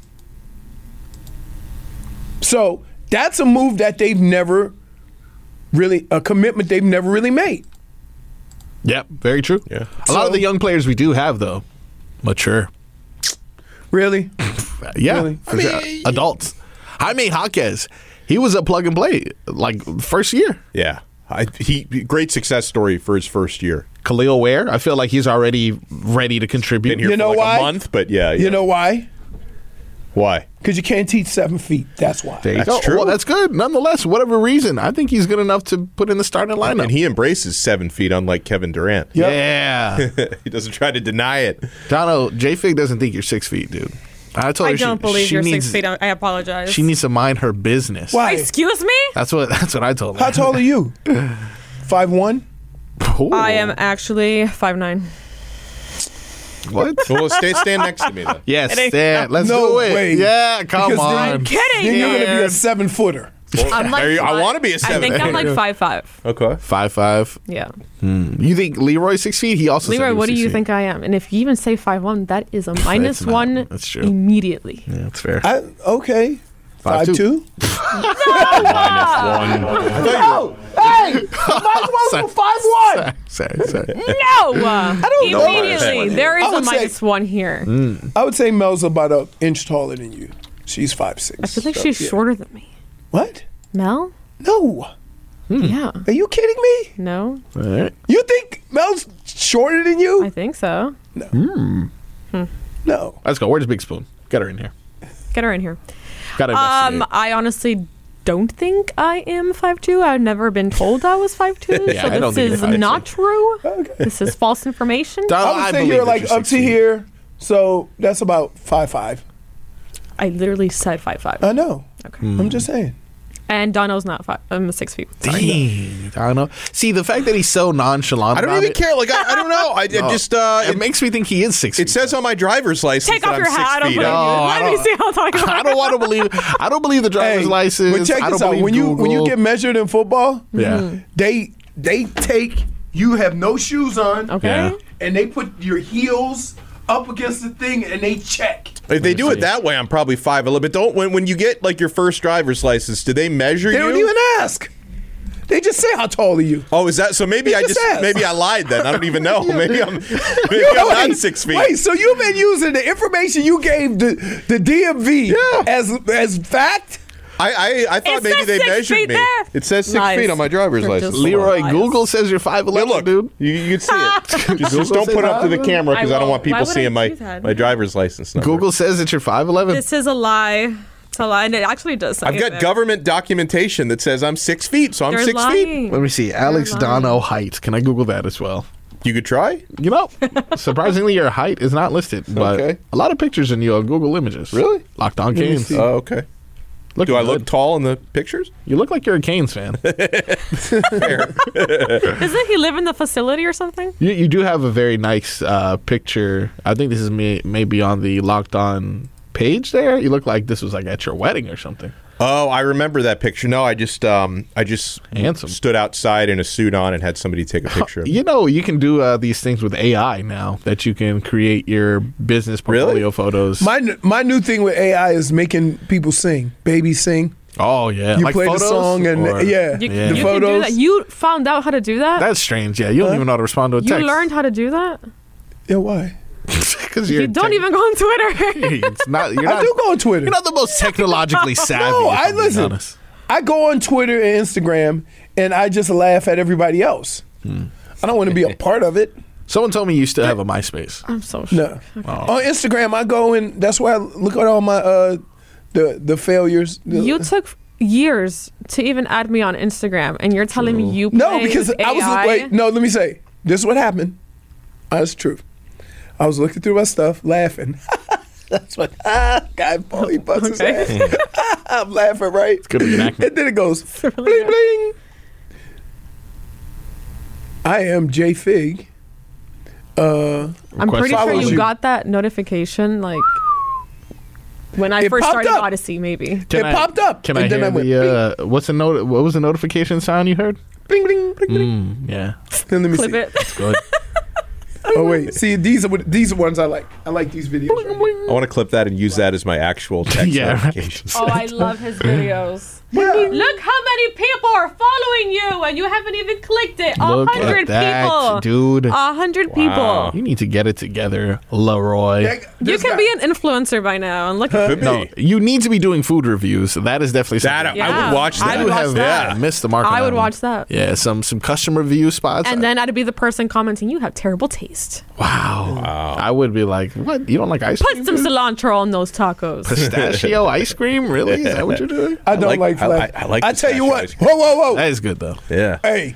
H: So that's a move that they've never really, a commitment they've never really made.
E: Yeah, very true.
F: Yeah.
E: A lot of the young players we do have, though, mature.
H: Really?
E: Yeah.
H: Really?
E: I mean, adults. Jaime Jaquez, he was a plug and play, like, first year.
F: Yeah. Great success story for his first year.
E: Khalil Ware, I feel like he's already ready to contribute.
F: Been here
H: You know
F: for like
H: why?
F: a month, but yeah.
H: You know why?
F: Why?
H: Because you can't teach 7 feet. That's why.
E: There you
F: That's
E: go.
F: true.
E: Well, that's good. Nonetheless, whatever reason, I think he's good enough to put in the starting lineup.
F: And he embraces 7 feet, unlike Kevin Durant.
H: Yep.
E: Yeah.
F: He doesn't try to deny it.
E: Dono, J-Fig doesn't think you're 6 feet, dude. I told her
G: I don't believe
E: she
G: you're
E: needs,
G: 6 feet. I apologize.
E: She needs to mind her business.
H: Why?
G: Excuse me?
E: That's what I told her.
H: How tall are you? 5'1"?
E: Ooh.
G: I am actually 5'9".
E: What?
F: Well, stand next to me then.
E: Yes,
G: Kidding.
E: stand. Let's
H: No
E: do it.
H: way.
E: Yeah, come
H: Because
E: on.
G: I'm kidding.
H: Then you're going to be a 7-footer.
G: I'm like
F: I want to be a 7.
G: I think I'm like 5'5".
F: Okay.
E: 5'5".
G: Yeah.
E: You think Leroy's 6 feet? He also said
G: Leroy,
E: he was
G: what do
E: 6
G: you
E: feet.
G: think I am? And if you even say 5'1", that is a minus
E: not.
G: 1
E: That's true.
G: immediately.
E: Yeah, that's fair.
H: Okay.
E: 5'2".
H: 5'2"? No! Hey! The 5'1".
E: Sorry.
G: No!
H: I don't know.
G: Immediately. There is
H: I
G: a
H: would
G: minus
H: say-
G: 1 here.
H: I would say Mel's about an inch taller than you. She's 5'6".
G: I feel like
H: So,
G: she's
H: yeah.
G: shorter than me.
H: What?
G: Mel?
H: No.
G: Yeah.
H: Are you kidding me?
G: No?
E: All right.
H: You think Mel's shorter than you?
G: I think so.
H: No.
E: Let's go. Where's Big Spoon? Get her in here.
G: Get her in here.
E: Got to investigate.
G: I honestly don't think I am 5'2". I've never been told I was 5'2",
E: Yeah,
G: so
E: I don't think
G: this
E: you're
G: is
E: 5'2".
G: not true. This is false information.
H: I would say
E: believe
H: you're
E: that
H: like
E: you're
H: up
E: 6
H: to
E: feet.
H: here, so that's about 5'5".
G: I literally said 5'5".
H: I know.
G: Okay.
H: I'm just saying.
G: And Dono's not 5. I'm 6 feet. Sorry.
E: Dang. I don't know. See, the fact that he's so nonchalant
F: I don't
E: about
F: even
E: it,
F: care. Like, I don't know. I just
E: it makes me think he is 6 feet.
F: It says on my driver's license
G: Take
F: that
G: off
F: I'm
G: your
F: 6
G: hat. I'll
F: feet.
G: put it
E: No,
G: in. Let me see how tall you are.
E: I don't want to believe. I don't believe the driver's license.
H: But check
E: I don't
H: this out.
E: believe
H: When you
E: Google.
H: get measured in football,
E: Yeah.
H: they take you have no shoes on,
G: Okay.
E: Yeah.
H: and they put your heels up against the thing and they check.
F: If they do it that way, I'm probably 5'11". But don't when you get like your first driver's licenance, do they measure
H: They
F: you?
H: don't even ask. They just say how tall are you.
F: Oh, is that so? Maybe
H: They
F: I
H: just ask.
F: maybe I lied then. I don't even know. Maybe I'm
H: Wait,
F: not 6 feet.
H: Wait, so you've been using the information you gave the DMV as fact?
F: I thought
G: It
F: maybe
G: says
F: they
G: 6
F: measured
G: feet
F: me.
G: there.
F: It says 6
G: Lies.
F: feet on my driver's
G: They're
F: license.
G: just
E: Leroy,
G: lies.
E: Google says you're 5'11".
F: Yeah, look,
E: dude.
F: you can see it. just don't
E: says
F: put it up to the
E: 5'11".
F: camera because I don't want
G: Why
F: people
G: would I
F: seeing my
G: do that?
F: my driver's license number.
E: Google says that you're 5'11".
G: This is a lie. It's a lie, and it actually does say
F: I've got
G: that.
F: government documentation that says I'm 6 feet, so I'm
G: They're
F: 6 feet.
G: lying.
E: Let me see. Alex
G: lying.
E: Dono height. Can I Google that as well?
F: You could try?
E: You know, surprisingly, your height is not listed, but
F: Okay.
E: a lot of pictures in you on Google Images.
F: Really?
E: Locked on Canes.
F: Oh, okay.
E: Look
F: Do I
E: good.
F: look tall in the pictures?
E: You look like you're a Canes fan.
G: Doesn't he live in the facility or something?
E: You do have a very nice picture. I think this is maybe on the Locked On page there. You look like this was like at your wedding or something.
F: Oh, I remember that picture. No, I just
E: Handsome.
F: stood outside in a suit on and had somebody take a picture of me.
E: You know, you can do these things with AI now that you can create your business portfolio photos.
H: My new thing with AI is making people sing, babies sing.
E: Oh, yeah.
H: You
E: like
H: play
E: photos,
H: the song and
E: or-
G: You,
H: the
G: you can do
H: photos.
G: that. You found out how to do that?
E: That's strange. Yeah, you don't even know how to respond to a
G: You
E: text.
G: learned how to do that?
H: Yeah, why?
E: Because
G: You don't even go on Twitter.
E: It's not. You're
H: I
E: not,
H: do go on Twitter.
E: You're not the most technologically savvy.
H: No,
E: if
H: I
E: I'm being
H: listen.
E: honest.
H: I go on Twitter and Instagram, and I just laugh at everybody else. I don't want to be a part of it.
E: Someone told me you still have a MySpace.
G: I'm so
H: No.
G: shocked.
H: On Instagram, I go and that's why I look at all my the failures.
G: You took years to even add me on Instagram, and you're telling me you play
H: No, because
G: with
H: I was
G: AI?
H: wait. No, let me say this is what happened. That's the truth. I was looking through my stuff, laughing. That's what guy Paul he busts his ass. I'm laughing, right?
E: It's good reenactment.
H: And then it goes bling bling. I am J Fig.
G: I'm pretty sure
H: follows
G: you
H: you.
G: got that notification like when I
H: It
G: first
H: popped
G: started
H: up.
G: Odyssey, maybe.
H: It popped up.
E: Can I
H: and then
E: hear
H: I went
E: the what was the notification sound you heard?
H: bling bling bling bling.
E: Yeah,
H: Then let me
G: Clip
H: see.
G: it.
E: it's good.
H: Oh wait, see these are ones I like. I like these videos.
F: I want to clip that and use that as my actual text
E: Yeah, right.
F: notifications.
G: Oh, I love his videos.
H: Yeah.
G: Look how many people are following you, and you haven't even clicked it.
E: Look
G: 100
E: at that,
G: people,
E: dude.
G: 100
F: Wow.
G: people.
E: You need to get it together, Leroy.
H: Yeah,
G: You
H: this
G: can
H: guy-
G: be an influencer by now, and look at
F: Could be.
E: No, you need to be doing food reviews. That is definitely
F: That
E: something.
F: I
G: Yeah.
F: would watch that.
G: I would watch that.
E: missed the mark. on
G: I
E: that
G: would
E: one.
G: watch that.
E: Yeah, some customer review spots.
G: And then I'd be the person commenting, "You have terrible taste.
E: wow, I would be like, what? You don't like ice
G: Put
E: cream?
G: some cilantro on those tacos."
E: Pistachio ice cream? Really? Is that what you're doing?
H: I don't like
F: I
H: flat.
F: I like
H: I tell you
F: pistachio
H: what.
F: ice cream.
H: Whoa.
E: That is good though.
F: Yeah.
H: Hey,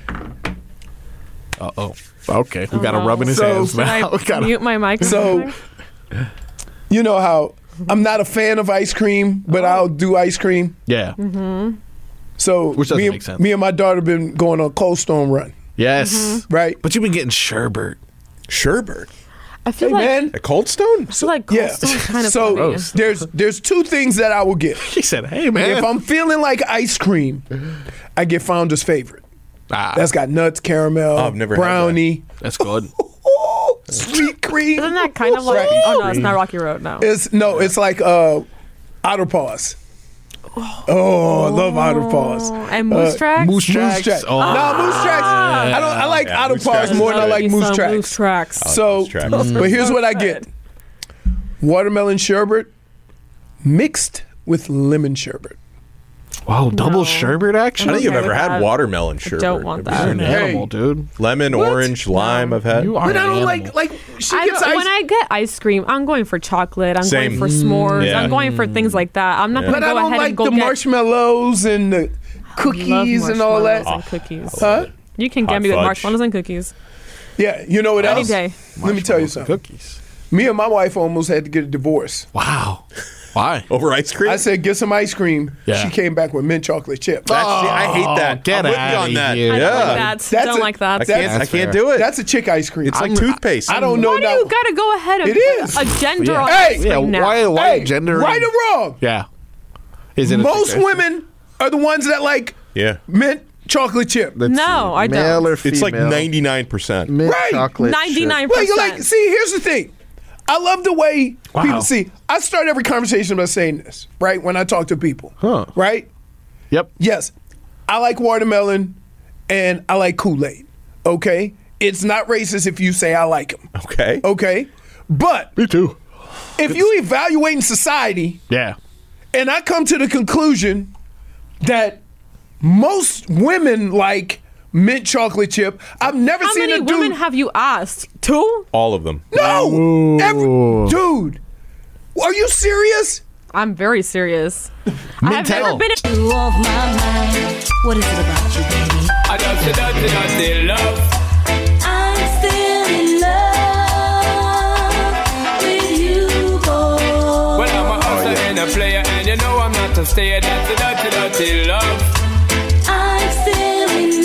E: Oh, okay. We got a rub in his
H: So-
E: hands
G: Should
E: now.
G: I
E: We gotta-
G: mute my mic?
H: so you know how I'm not a fan of ice cream, but I'll do ice cream.
E: yeah.
H: So
E: Which doesn't
H: me,
E: make sense.
H: me and my daughter been going on a Cold Stone run,
E: Yes.
H: right?
E: But you've been getting sherbet.
F: Sherbet.
G: I feel
H: Hey
G: like
H: man,
F: A Cold Stone?
G: I feel like Cold
H: yeah.
G: Stone's kind of
H: So
G: funny.
H: there's two things that I will get.
E: He said, "Hey man,
H: If I'm feeling like ice cream, I get Founder's Favorite. That's got nuts, caramel,
F: I've never had that.
H: brownie,
E: that's good."
H: sweet cream.
G: Isn't that kind of like?
H: Right.
G: Oh no, it's not Rocky Road. No.
H: It's like Otter Paws. Oh, I love Otter Paws.
G: And Moose Tracks.
E: Moose Tracks. Oh.
H: No, Moose Tracks. I like
F: Yeah,
H: Otter
F: Moose
H: Paws
F: Tracks.
H: more than I like
G: Love
H: Moose
G: me some
H: Tracks.
G: Moose Tracks.
H: So,
F: Moose Tracks.
H: but here's what I get: watermelon sherbet mixed with lemon sherbet.
E: Wow, double sherbet
F: I don't
E: action.
F: think you've
G: okay
F: ever
G: with
F: had
G: that.
F: watermelon sherbet.
G: don't want
F: Have you
G: that.
F: seen
E: You're an animal, dude.
F: Lemon, orange, lime. I've had.
E: You are
H: But I
E: an
H: don't
E: animal.
H: like she
G: I
H: gets
G: don't,
H: ice.
G: when I get ice cream, I'm going for chocolate. I'm
F: Same.
G: going for s'mores.
F: Yeah.
G: I'm going for things like that. I'm not
F: Yeah.
G: going to
H: but I
G: go
H: don't
G: ahead
H: like
G: and go
H: the
G: get
H: marshmallows and the
G: love
H: cookies and all that.
G: marshmallows and cookies.
H: Huh?
G: You can
F: Hot
G: get me with
F: fudge.
G: marshmallows and cookies
H: Yeah, you know what
G: any
H: else?
G: day.
H: Let me tell you something.
E: Cookies.
H: Me and my wife almost had to get a divorce.
E: Wow. Why?
F: Over ice cream?
H: I said, get some ice cream.
E: Yeah.
H: She came back with mint chocolate chip.
F: That's, I hate that.
E: get
F: I'm with you
E: outta
F: on that.
E: here.
G: I
F: Yeah.
G: don't like that.
H: That's
G: don't
H: a-
G: like that.
F: I
H: That's
F: can't
E: fair.
F: do it.
H: That's a chick ice cream.
F: It's like toothpaste.
H: I don't know
G: Why do
H: now.
G: you got to go ahead and
H: It is.
G: put a gender on
H: Hey!
G: ice
E: Yeah,
G: cream now?
E: why
H: Hey,
E: gender?
H: right or wrong?
E: Yeah. Is it a
H: Most
E: suggestion?
H: women are the ones that like
F: Yeah.
H: mint chocolate chip.
E: Let's
G: No, I
E: Male
G: don't.
E: or female?
F: It's like 99%.
E: Mint
H: Right.
E: chocolate.
G: 99%.
H: Well, you like, see, here's the thing. I love the way
E: Wow.
H: people see. I start every conversation by saying this, right? When I talk to people,
E: Huh.
H: right?
E: Yep.
H: Yes, I like watermelon and I like Kool-Aid. Okay, it's not racist if you say I like them.
F: Okay.
H: Okay, but
E: Me too.
H: if you evaluate society,
E: Yeah.
H: and I come to the conclusion that most women like mint chocolate chip. I've never
G: How
H: seen
G: many
H: a dude.
G: women have you asked? 2?
F: All of them.
H: No, dude. Are you serious?
G: I'm very serious. I have never been.
M: You off my mind. What is it about you, baby?
N: I dirty, dirty, dirty love.
M: I'm still
N: to stay. That's the dirty, dirty love.
M: I'm still in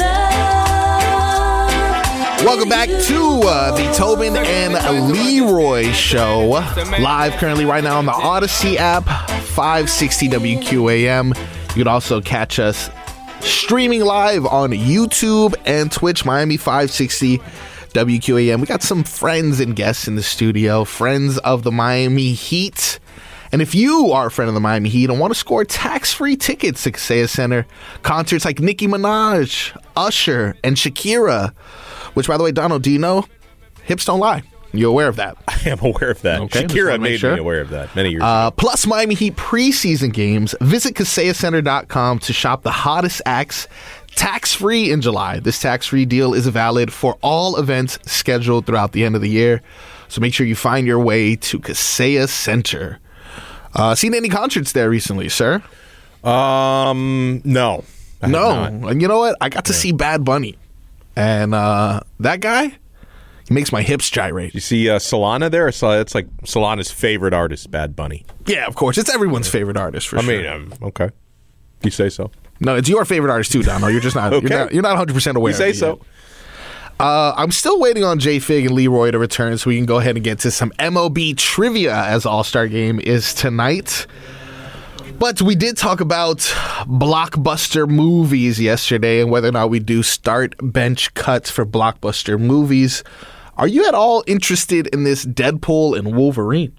M: love.
E: Welcome back to the Tobin and Leroy Show. Live currently right now on the Odyssey app, 560 WQAM. You can also catch us streaming live on YouTube and Twitch, Miami 560 WQAM. We got some friends and guests in the studio, friends of the Miami Heat. And if you are a friend of the Miami Heat and want to score tax-free tickets at Kaseya Center, concerts like Nicki Minaj, Usher, and Shakira, which, by the way, Donald, do you know? Hips don't lie. You aware of that?
F: I am aware of that.
E: Okay,
F: Shakira made me aware of that many years ago.
E: Plus Miami Heat preseason games. Visit KaseyaCenter.com to shop the hottest acts tax-free in July. This tax-free deal is valid for all events scheduled throughout the end of the year. So make sure you find your way to Kaseya Center. Seen any concerts there recently, sir?
F: No.
E: And you know what? I got to see Bad Bunny. And that guy, he makes my hips gyrate.
F: You see Solana there? It's like Solana's favorite artist, Bad Bunny.
E: Yeah, of course. It's everyone's favorite artist, for sure.
F: I mean, okay. You say so.
E: No, it's your favorite artist too, Dono. You're just not.
F: Okay.
E: You're not 100% aware.
F: You say so.
E: I'm still waiting on J Fig and Leroy to return, so we can go ahead and get to some MLB trivia as All-Star Game is tonight. But we did talk about blockbuster movies yesterday and whether or not we do start bench cuts for blockbuster movies. Are you at all interested in this Deadpool and Wolverine?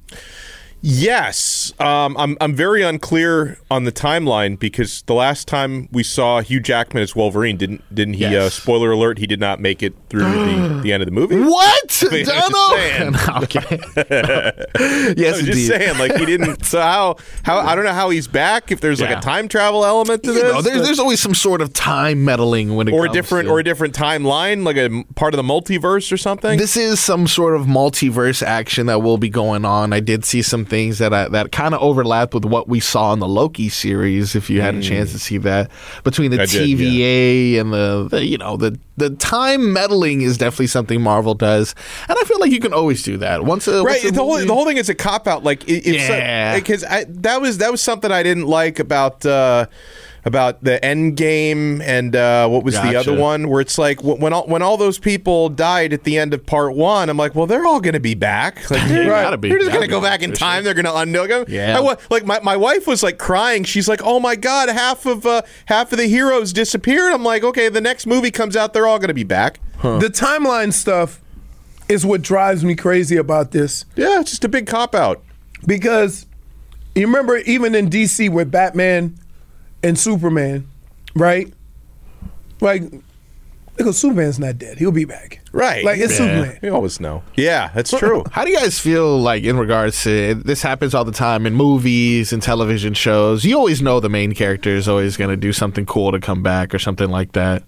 F: Yes. I'm very unclear on the timeline because the last time we saw Hugh Jackman as Wolverine, didn't he,
E: Yes.
F: spoiler alert, he did not make it through the end of the movie?
E: What?
F: I mean,
E: Dono? No, okay. Yes,
F: I'm just
E: indeed.
F: saying, like, he didn't. So how I don't know how he's back. If there's like
E: Yeah.
F: a time travel element to
E: You know,
F: this,
E: there's always some sort of time meddling when it
F: or a
E: comes
F: different
E: to...
F: or a different timeline, like a part of the multiverse or something.
E: This is some sort of multiverse action that will be going on. I did see some things that kind of overlapped with what we saw in the Loki series, if you had a chance to see that, between the TVA and the time meddling is definitely something Marvel does, and I feel like you can always do that.
F: The whole thing is a cop out. Like, because that was something I didn't like about the Endgame and what was the other one, where it's like when all those people died at the end of part one, I'm like, well, they're all going to be back. Like, they're just going to go back in time. They're going to unknow them.
E: Yeah.
F: Like my wife was like crying. She's like, oh my god, half of the heroes disappeared. I'm like, okay, the next movie comes out, they're all going to be back.
H: The timeline stuff is what drives me crazy about this.
F: Yeah, it's just a big cop out.
H: Because you remember even in DC with Batman and Superman, right? Like, because Superman's not dead. He'll be back.
F: Right.
H: Like, it's Superman.
F: We always know. Yeah, that's true.
E: How do you guys feel like in regards to this happens all the time in movies and television shows? You always know the main character is always going to do something cool to come back or something like that.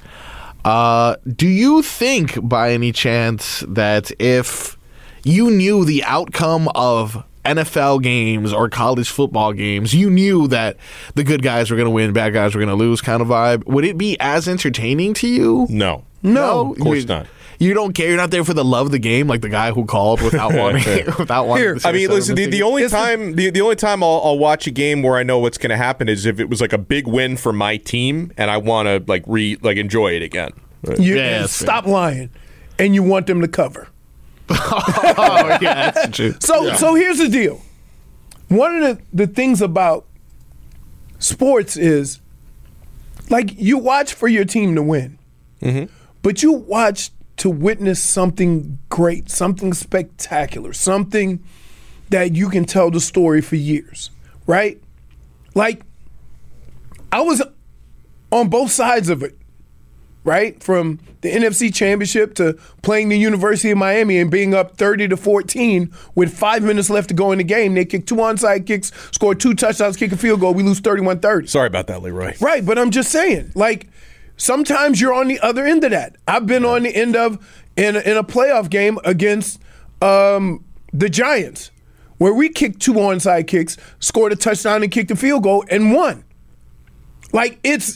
E: Do you think by any chance that if you knew the outcome of NFL games or college football games, you knew that the good guys were going to win, bad guys were going to lose kind of vibe, would it be as entertaining to you?
F: No.
H: No.
F: Of course not.
E: You don't care. You're not there for the love of the game, like the guy who called without wanting. To
F: I mean, listen. The only time I'll watch a game where I know what's going to happen is if it was like a big win for my team and I want to enjoy it again.
H: You stop lying, and you want them to cover.
E: Oh yeah, that's true.
H: So here's the deal. One of the things about sports is, like, you watch for your team to win, but you watch to witness something great, something spectacular, something that you can tell the story for years, right? Like, I was on both sides of it, right? From the NFC Championship to playing the University of Miami and being up 30-14 with 5 minutes left to go in the game. They kick 2 onside kicks, score 2 touchdowns, kick a field goal. We lose 31-30.
F: Sorry about that, Leroy.
H: Right, but I'm just saying, like, sometimes you're on the other end of that. I've been on the end of in a playoff game against the Giants, where we kicked 2 onside kicks, scored a touchdown, and kicked a field goal and won. It's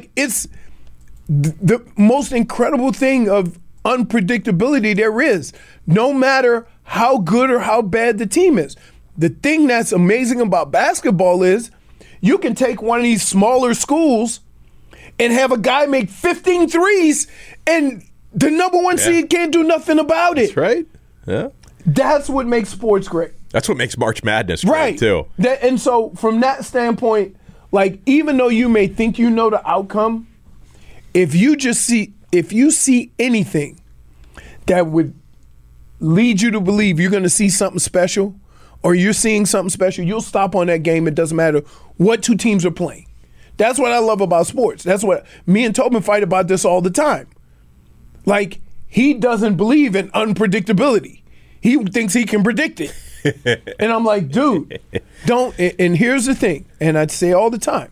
H: the most incredible thing of unpredictability there is, no matter how good or how bad the team is. The thing that's amazing about basketball is you can take one of these smaller schools and have a guy make 15 threes and the number one seed can't do nothing about it.
F: That's right. Yeah.
H: That's what makes sports great.
F: That's what makes March Madness great, too.
H: And so from that standpoint, like, even though you may think you know the outcome, if you see anything that would lead you to believe you're going to see something special or you're seeing something special, you'll stop on that game. It doesn't matter what two teams are playing. That's what I love about sports. That's what me and Tobin fight about this all the time. Like, he doesn't believe in unpredictability. He thinks he can predict it. And I'm like, dude, don't. And here's the thing, and I'd say all the time,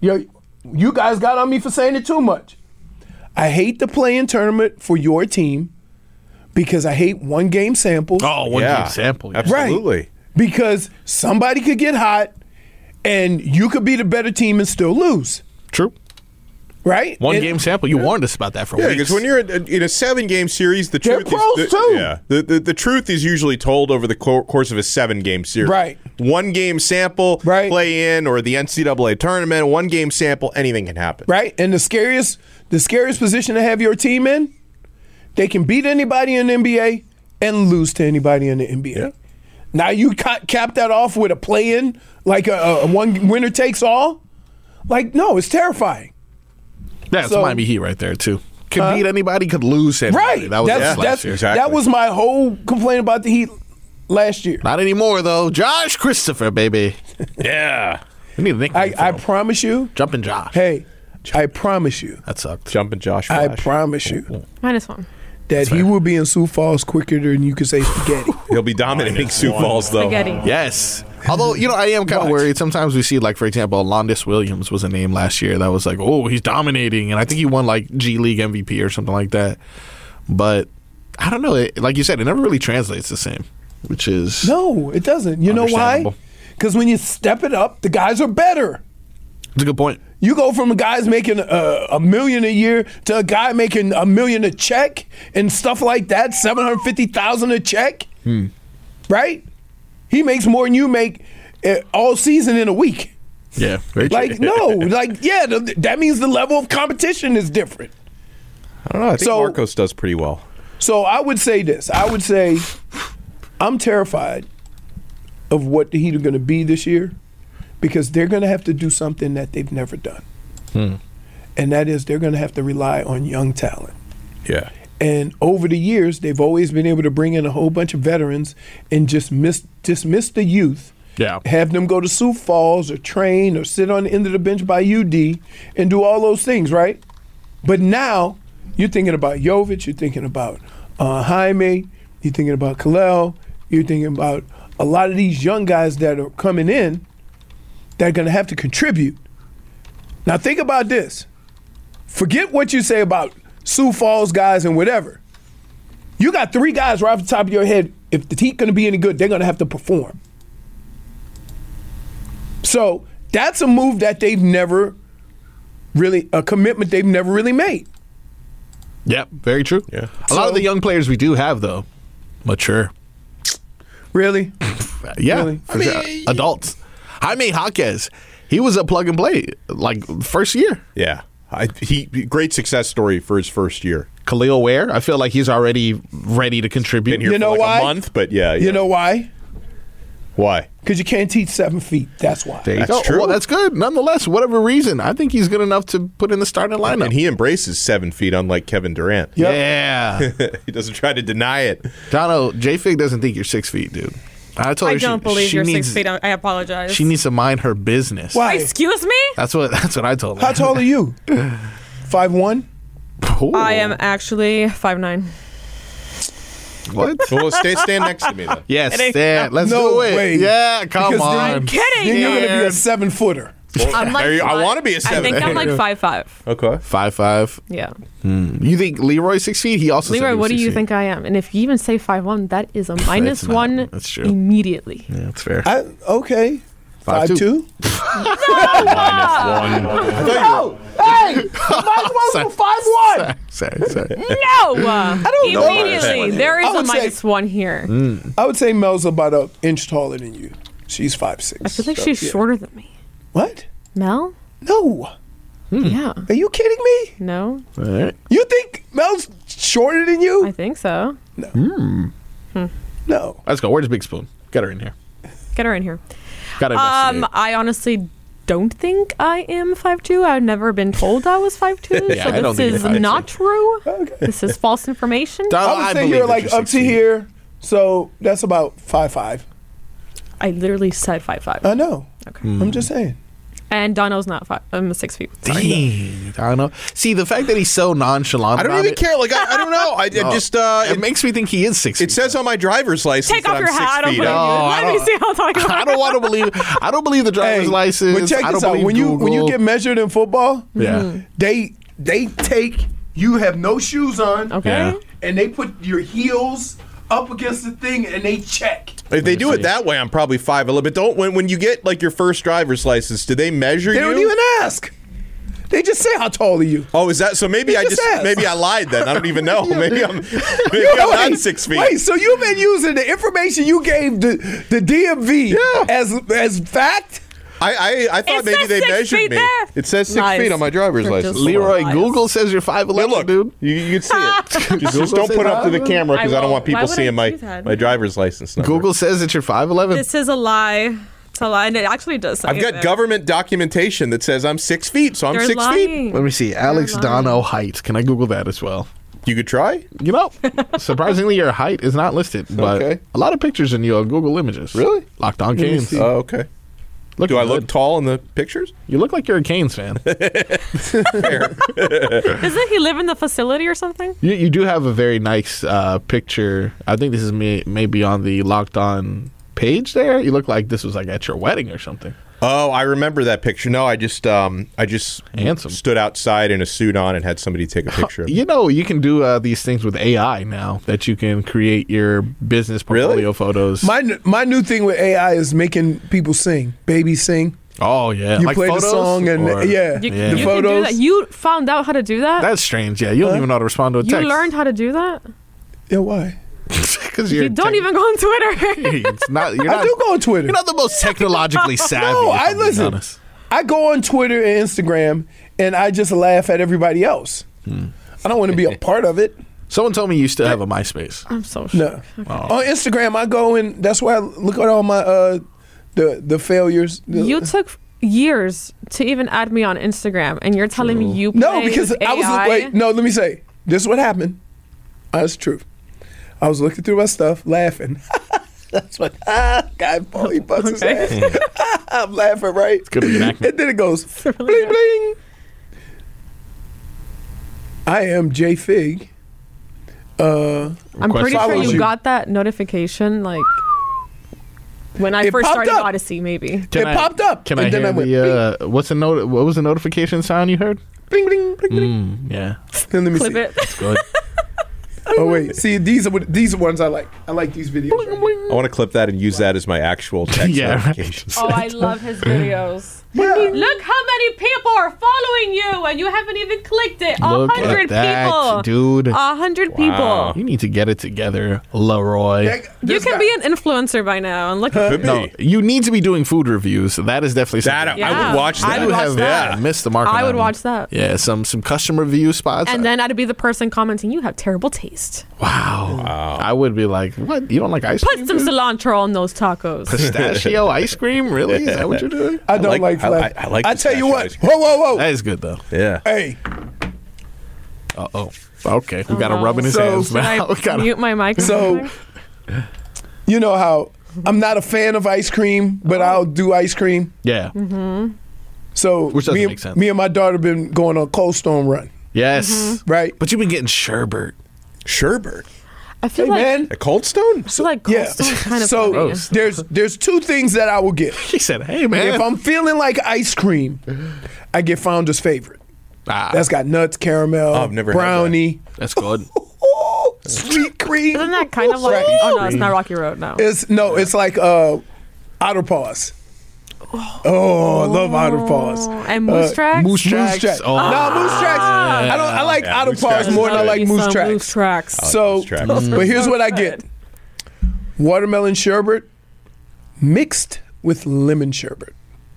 H: you guys got on me for saying it too much. I hate the play-in tournament for your team because I hate one-game samples.
E: Oh, one-game sample.
F: Absolutely.
H: Right. Because somebody could get hot, and you could be the better team and still lose.
E: True.
H: Right?
E: One-game sample. You warned us about that for weeks.
F: Yeah, because when you're in a 7-game series, the truth
H: is
F: the truth is usually told over the course of a 7-game series.
H: Right.
F: One-game sample, play in, or the NCAA tournament. One-game sample, anything can happen.
H: Right. And the scariest position to have your team in, they can beat anybody in the NBA and lose to anybody in the NBA. Yeah. Now you cap that off with a play-in, like a one winner takes all. Like, no, it's terrifying.
E: That's Miami Heat right there, too. Could beat anybody, could lose anybody.
H: Right.
E: That was last year.
H: Exactly. That was my whole complaint about the Heat last year.
E: Not anymore, though. Josh Christopher, baby.
F: Yeah.
E: We need a nickname.
H: I promise you.
E: Jumpin' Josh.
H: Hey, I promise you.
E: That sucked.
F: Jumpin' Josh.
H: I promise you.
G: -1.
H: That he will be in Sioux Falls quicker than you could say spaghetti.
F: He'll be dominating Sioux Falls, though.
G: Spaghetti.
E: Yes. Although, I am kind of worried. Sometimes we see, like, for example, Alondes Williams was a name last year that was like, oh, he's dominating. And I think he won, like, G League MVP or something like that. But I don't know. Like you said, it never really translates the same, which is
H: No, it doesn't. You know why? Because when you step it up, the guys are better.
E: That's a good point.
H: You go from guys making $1 million a year to a guy making $1 million a check and stuff like that, $750,000 a check, right? He makes more than you make all season in a week.
E: Yeah, very true.
H: Like, no, that means the level of competition is different.
F: I don't know. I think Marcos does pretty well.
H: So I would say this. I would say I'm terrified of what the Heat are going to be this year because they're going to have to do something that they've never done. And that is they're going to have to rely on young talent.
F: Yeah.
H: And over the years, they've always been able to bring in a whole bunch of veterans and just dismiss the youth.
E: Yeah.
H: Have them go to Sioux Falls or train or sit on the end of the bench by UD and do all those things, right? But now you're thinking about Jovic, you're thinking about Jaime, you're thinking about Kalel, you're thinking about a lot of these young guys that are coming in that are going to have to contribute. Now think about this. Forget what you say about Sioux Falls guys and whatever. You got 3 guys right off the top of your head. If the Heat going to be any good, they're going to have to perform. So that's a move that they've never really, a commitment they've never really made.
E: Yep, very true.
F: Yeah.
E: A lot of the young players we do have, though, mature.
H: Really?
E: Yeah.
H: Really?
E: For sure. Adults. Jaime Jaquez, he was a plug and play, like, first year.
F: Yeah. Great success story for his first year.
E: Khalil Ware, I feel like he's already ready to contribute.
F: Been here for like a month, but yeah.
H: You know why?
F: Why?
H: Because you can't teach 7 feet. That's why.
E: There you
F: That's
E: go.
F: true.
E: Well, that's good. Nonetheless, whatever reason, I think he's good enough to put in the starting lineup.
F: And he embraces 7 feet, unlike Kevin Durant.
H: Yep.
E: Yeah.
F: He doesn't try to deny it.
E: Dono, J-Fig doesn't think you're 6 feet, dude. I told her
G: don't believe you're
E: needs,
G: 6 feet. I apologize.
E: She needs to mind her business.
H: Why?
G: Excuse me?
E: That's what I told her.
H: How tall are you? 5'1"?
G: I am actually 5'9".
E: What?
F: Well, stand next to me then.
E: Yes,
G: Kidding.
E: stand. Let's
H: No
E: do it.
H: way.
E: Yeah, come
H: Because
E: on.
G: I'm kidding.
H: Then you're going to be a
E: Yeah.
H: 7-footer.
G: I'm like
F: I want to be a 7.
G: I think I'm like 5'5".
F: Okay.
E: 5'5".
G: Yeah.
E: You think Leroy's 6 feet? He also said
G: Leroy,
E: he was
G: what do
E: 6
G: you
E: feet.
G: think I am? And if you even say 5'1", that is a
E: That's not-
G: -1
E: that's true.
G: immediately.
E: Yeah, that's fair.
H: Okay.
E: 5'2".
H: 5'2"?
F: -1.
H: Hey! Might as well go 5'1".
E: Sorry.
G: No!
H: don't know.
G: Immediately. There is
H: I
G: a
H: would say-
G: -1 here.
H: I would say Mel's about an inch taller than you. She's 5'6".
G: I feel like she's shorter than me.
H: What?
G: Mel?
H: No.
G: Yeah.
H: Are you kidding me?
G: No.
E: All right.
H: You think Mel's shorter than you?
G: I think so.
H: No.
E: Let's go. Where's Big Spoon? Get her in here.
G: Get her in here.
E: Gotta investigate.
G: I honestly don't think I am 5'2". I've never been told I was 5'2",
E: Yeah, I don't
G: so
E: think
G: this is
E: you're 5'2".
G: not true. This is false information.
H: I would say you're like up to here, so that's about 5'5".
G: I literally said 5'5".
H: I know.
G: Okay.
H: I'm just saying.
G: And Dono's not 5. I'm 6 feet.
E: Dang, I don't know. See, the fact that he's so nonchalant.
F: I don't
E: about
F: even
E: it,
F: care. Like I don't know. I just
E: it makes me think he is 6 feet.
F: It says on my driver's license
G: Take
F: that
G: off
F: I'm
G: your
F: 6
G: hat. I don't
F: feet.
G: believe you. Let me see how tall you are.
E: I don't want to believe. I don't believe the driver's license.
H: But check
E: I don't
H: this out.
E: believe
H: When you
E: Google.
H: get measured in football,
E: Yeah.
H: they take you have no shoes on,
G: Okay.
E: Yeah.
H: and they put your heels up against the thing and they check.
F: If they do it that way, I'm probably 5'11". But don't when you get like your first driver's license, do they measure
H: They
F: you?
H: don't even ask. They just say how tall are you.
F: Oh, is that so? Maybe
H: They
F: I
H: just ask.
F: maybe I lied then. I don't even know. Maybe I'm
H: Wait,
F: not 6 feet.
H: Wait, so you've been using the information you gave the DMV as fact?
F: I thought
G: It
F: maybe
G: says
F: they
G: 6
F: measured
G: feet
F: me.
G: there.
F: It says 6
G: Lies.
F: feet on my driver's
G: They're
F: license.
G: just
E: Leroy,
G: lies.
E: Google says you're 5'11",
F: Hey, look,
E: dude.
F: you can see it. just don't put it up to the camera because I don't want
G: Why
F: people
G: would I
F: seeing my
G: do that?
F: my driver's license number.
E: Google says that you're 5'11".
G: This is a lie. It's a lie. And it actually does say
F: I've
G: it
F: got
G: there.
F: government documentation that says I'm 6 feet, so I'm
G: They're
F: 6 feet.
G: lying.
E: Let me see. Alex
G: lying.
E: Dono height. Can I Google that as well?
F: You could try.
E: You know, surprisingly, your height is not listed, but
F: Okay.
E: a lot of pictures in your Google Images.
F: Really?
E: Locked on
H: me
E: Canes.
H: see.
F: Oh, okay. Do I look
E: good.
F: tall in the pictures?
E: You look like you're a Canes fan.
G: Doesn't he live in the facility or something?
E: You do have a very nice picture. I think this is maybe on the Locked On page there. You look like this was like at your wedding or something.
F: Oh, I remember that picture. No, I just
E: Handsome.
F: stood outside in a suit on and had somebody take a picture of me.
E: You know, you can do these things with AI now that you can create your business portfolio photos.
H: My new thing with AI is making people sing, babies sing.
E: Oh, yeah.
H: You
E: like
H: play
E: photos?
H: the song and
E: Or-
G: You
H: the
G: can do
H: photos.
G: that. You found out how to do that?
E: That's strange. Yeah, you don't even know how to respond to a
G: You
E: text.
G: learned how to do that?
H: Yeah, why?
E: Because
G: You don't even go on Twitter.
E: It's not. You're
H: I
E: not.
H: do go on Twitter.
E: You're not the most technologically savvy.
H: No,
E: if
H: I
E: I'm being
H: listen.
E: honest.
H: I go on Twitter and Instagram and I just laugh at everybody else. I don't want to be a part of it.
E: Someone told me you still have a MySpace.
G: I'm so
H: No. On Instagram, I go and that's where I look at all my the failures.
G: You took years to even add me on Instagram, and you're telling me you
H: No,
G: play
H: because I was
G: AI?
H: wait. No, let me say this is what happened. That's true. I was looking through my stuff, laughing. That's what guy he busts his ass. I'm laughing, right? It's
E: good reenactment.
H: And then it goes bling bling. I am J Fig.
G: I'm pretty sure
H: follows
G: you
H: you.
G: got that notification like when I
H: It
G: first
H: popped
G: started
H: up.
G: Odyssey, maybe.
H: It popped up.
E: Can
H: and
E: I
H: then
E: hear
H: I went
E: what's the note? What was the notification sound you heard?
H: bling bling bling bling.
E: Yeah,
H: Then let me
G: Clip
H: see.
G: it.
E: good.
H: Oh wait, see these are ones I like. I like these videos. Right here.
F: I want to clip that and use that as my actual text
E: Yeah, right.
F: notifications.
G: Oh, I love his videos.
H: Yeah.
G: Look how many people are following you, and you haven't even clicked it.
E: Look
G: 100
E: at that,
G: people,
E: dude.
G: 100 people.
E: You need to get it together, Leroy.
H: That-
G: You
H: this
G: can
H: guy-
G: be an influencer by now, and look at
F: Could be.
E: No, you need to be doing food reviews. That is definitely something.
F: That I would watch that.
G: I
E: You
G: would watch
E: have
G: that.
E: missed the mark. on
G: I
E: that
G: would
E: one.
G: watch that.
E: Yeah, some custom review spots.
G: And then I'd be the person commenting, "You have terrible taste.
E: wow. I would be like, what? You don't like ice
G: Put
E: cream?
G: some
E: dude?
G: cilantro on those tacos."
E: Pistachio ice cream? Really? Is that what you're doing?
H: I don't like.
F: I like
H: I tell you
F: pistachio
H: what.
F: ice cream.
H: Whoa.
E: That is good though.
F: Yeah.
H: Hey,
E: Oh. Okay, we got a
G: no.
E: rub in his
H: So-
E: hands
G: Should
E: now.
G: I
E: We gotta-
G: mute my mic?
H: so you know how I'm not a fan of ice cream, but I'll do ice cream.
E: yeah.
H: So
E: Which doesn't
H: me,
E: make sense.
H: me and my daughter been going on a Cold Stone run,
E: Yes.
H: right?
E: But you've been getting sherbet.
F: Sherbet.
G: I feel
H: Hey
G: like
H: man,
F: A Cold Stone?
G: I feel like Cold
H: yeah.
G: Stone's kind of
H: So
G: funny.
E: Gross.
H: there's two things that I will get.
E: He said, "Hey man,
H: If I'm feeling like ice cream, I get Founder's Favorite. That's got nuts, caramel,
F: I've never had
H: brownie,
E: that's good."
H: sweet cream.
G: Isn't that kind of like?
H: Right.
G: Oh no, it's not Rocky Road. No.
H: It's like Otter Paws. Oh, I love Otter Paws.
G: And Moose Tracks.
E: Moose Tracks. Oh.
H: No, Moose Tracks. I like
F: Yeah,
H: Otter
F: Moose
H: Paws
F: Tracks
H: more
F: is
H: than I
F: good.
H: like
G: Need
H: Moose
G: some
H: Tracks.
G: Moose Tracks.
H: So,
F: Moose Tracks.
H: but here's
G: so
H: what I
G: good.
H: get: watermelon sherbet mixed with lemon sherbet.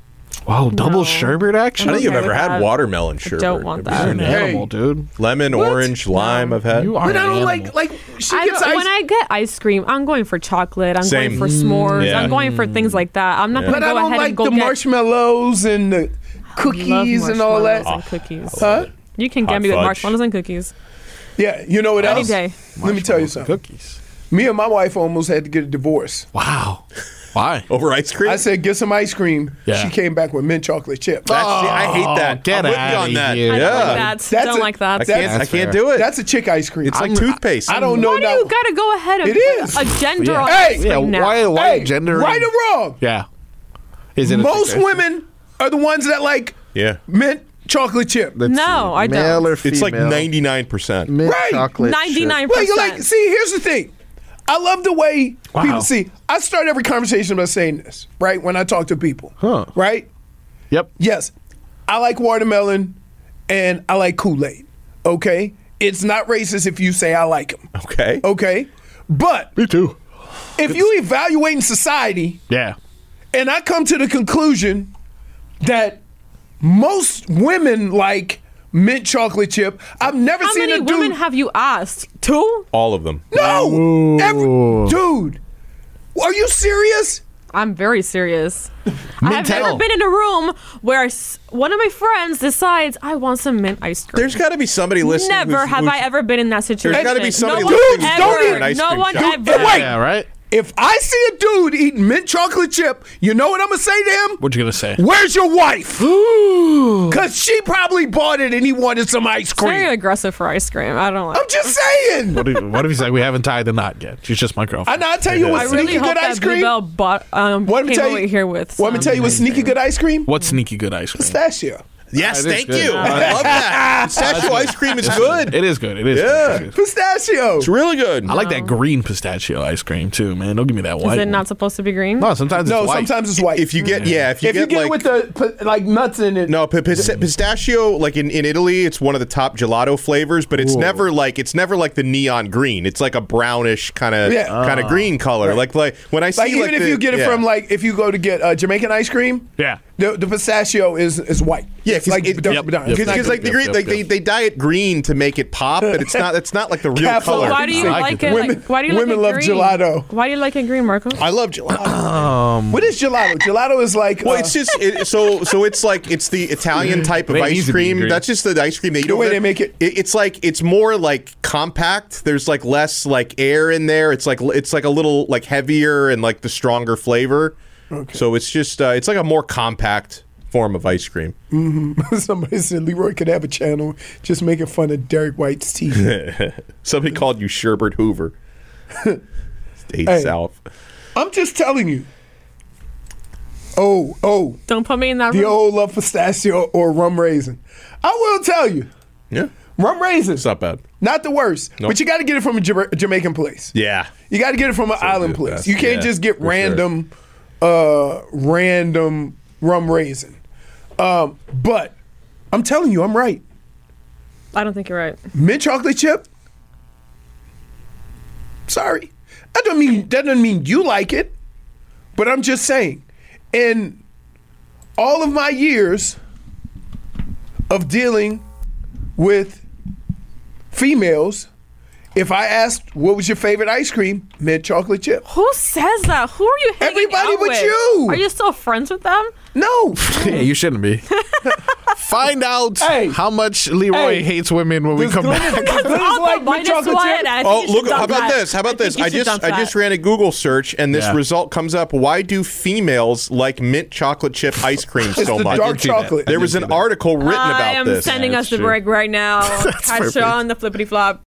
E: Wow, double sherbet action?
F: I don't think I've
G: okay
F: ever
G: with
F: had
G: that.
F: watermelon sherbet.
G: don't want that.
E: You're an animal, dude.
F: Lemon, orange, lime. I've had.
E: You are
H: But
E: an
H: I don't
E: animal.
H: like she gets ice.
G: When I get ice cream, I'm going for chocolate. I'm
F: Same.
G: going for s'mores.
F: Yeah.
G: I'm going for things like that. I'm not going
H: But
G: to
H: I
G: go
H: don't
G: ahead
H: like
G: and go
H: the
G: get
H: marshmallows and the cookies and all that.
G: marshmallows and cookies.
H: Huh?
G: You can
F: Hot
G: get me with
F: fudge.
G: marshmallows and cookies.
H: Yeah, you know what
G: Any
H: else?
G: day.
H: Let me tell you something.
E: Cookies.
H: Me and my wife almost had to get a divorce.
E: Wow. Why?
F: Over ice cream?
H: I said, get some ice cream.
E: Yeah.
H: She came back with mint chocolate chip.
F: I hate that.
E: Get
F: I'm with you
E: outta
F: on that.
E: here.
G: I
F: Yeah.
G: don't like that.
H: That's
G: don't
H: a-
G: like that.
F: I can't do it.
H: That's a chick ice cream.
F: It's like toothpaste.
H: I don't know
G: Why do
H: now.
G: you got to go ahead and
H: It is.
G: put a gender
E: Yeah.
G: on
H: Hey!
G: ice
E: Yeah,
G: cream now?
E: why
H: Hey,
E: gender?
H: right or wrong?
E: Yeah. Is it
H: Most women are the ones that like
F: Yeah.
H: mint chocolate chip.
G: No, I don't.
E: Male or female?
F: It's like 99%.
E: Mint
H: Right.
E: chocolate.
G: 99%.
H: Like, see, here's the thing. I love the way
E: Wow.
H: people see. I start every conversation by saying this, right? When I talk to people, right?
E: Yep.
H: Yes, I like watermelon and I like Kool-Aid. Okay, it's not racist if you say I like them.
F: Okay.
H: Okay, but
E: Me too.
H: if you evaluate in society,
E: Yeah.
H: and I come to the conclusion that most women like mint chocolate chip, I've never
G: How
H: seen
G: many
H: a dude.
G: women have you asked? 2?
F: All of them.
H: No, dude, are you serious?
G: I'm very serious. I have never
E: Mintel.
G: been in a room where one of my friends decides I want some mint ice cream.
F: There's got to be somebody listening.
G: Never
F: who's-
G: have
F: who's-
G: I ever been in that situation.
F: There's got to be somebody
G: no one
F: listening who's
H: don't
F: working
H: eat
F: in an ice
G: no
F: cream
G: one
F: shop.
G: ever.
H: Wait.
E: Yeah, right?
H: If I see a dude eating mint chocolate chip, you know what I'm gonna say to him?
E: What you gonna say?
H: Where's your wife? Because she probably bought it and he wanted some ice
G: It's very
H: cream.
G: aggressive for ice cream. I don't like
H: I'm just saying.
E: What if he's like, we haven't tied the knot yet? She's just my girlfriend.
H: I tell you
G: I
H: what,
G: really
H: sneaky
G: hope
H: good ice
G: that
H: cream.
G: Bluebell bought,
H: What
G: came
H: tell
G: over
H: you-
G: here with
H: Let me tell you what sneaky good ice cream?
E: What's sneaky good ice cream?
H: Pistachio.
F: Yes,
E: That is
F: thank
E: good.
F: you. I love that. Pistachio ice cream is good.
E: It is good. It is.
F: Yeah.
E: Good.
H: Pistachio.
F: It's really good.
E: I like that green pistachio ice cream too, man. Don't give me that
G: Is
E: white.
G: it
E: one.
G: not supposed to be green?
E: No, sometimes
H: No,
E: it's white.
H: sometimes it's white.
F: If you get, if you
H: if you
F: get
H: get
F: like,
H: it with the like nuts in it.
F: no, pistachio, like in Italy, it's one of the top gelato flavors, but it's never like the neon green. It's like a brownish kind of green color. Like when I see
H: Like even if you get it from like if you go to get Jamaican ice cream,
E: Yeah.
H: the pistachio is white.
F: Yeah,
H: it's like
F: because like the green, like they dye it green to make it pop, but it's not like the real
H: Capital.
F: color.
G: Why do you
E: I
G: like
E: like
G: it?
H: Women-
G: Why do you like
H: women
G: it
H: love
G: green?
H: gelato.
G: Why do you like it green, Marco?
F: I love gelato.
H: What is gelato? Gelato is like
F: Well, it's just so it's like it's the Italian type of
E: It needs
F: ice
E: to be
F: cream.
E: green.
F: That's just the ice cream they eat.
H: The way
F: over
H: they make it.
F: It's like it's more like compact. There's like less like air in there. It's like a little like heavier and like the stronger flavor. Okay. So it's just it's like a more compact form of ice cream.
H: somebody said Leroy could have a channel just making fun of Derek White's teeth.
F: Somebody called you Sherbert Hoover. Stayed
H: Hey.
F: south.
H: I'm just telling you. Oh,
G: Don't put me in that
H: the
G: room.
H: old love pistachio or rum raisin. I will tell you,
F: Yeah,
H: rum raisin,
F: it's not bad.
H: not the worst,
F: Nope.
H: but you got to get it from a Jamaican place.
F: Yeah,
H: You got to get it from an island
F: the
H: place.
F: best.
H: You can't
F: Yeah,
H: just get
F: for
H: random rum raisin. But I'm telling you, I'm right.
G: I don't think you're right.
H: Mint chocolate chip. Sorry, that doesn't mean you like it, but I'm just saying. In all of my years of dealing with females, if I asked what was your favorite ice cream, mint chocolate chip.
G: Who says that? Who are you hanging
H: Everybody
G: out
H: but
G: with?
H: you.
G: Are you still friends with them?
H: No.
E: Yeah, you shouldn't be. Find out
H: Hey.
E: how much Leroy
H: Hey.
E: hates women when we
H: Does
E: come
H: Glenn-
E: back.
H: does Glenn
G: Also,
H: like mint
G: minus
H: chocolate
G: one,
H: chip?
G: and I think
F: Oh,
G: you
F: look!
G: should
F: How
G: dump
F: about
G: that.
F: this? How about this?
G: think you should dump
F: I just
G: that.
F: ran a Google search, and this
E: Yeah.
F: result comes up. Why do females like mint chocolate chip ice cream
H: It's
F: so
H: the
F: much?
H: dark chocolate.
F: There was an article written
G: I
F: about
G: am
F: this.
G: sending
E: Yeah,
G: us
E: it's
G: the
E: true.
G: break right now. Catch
E: perfect.
G: you on the flippity flop.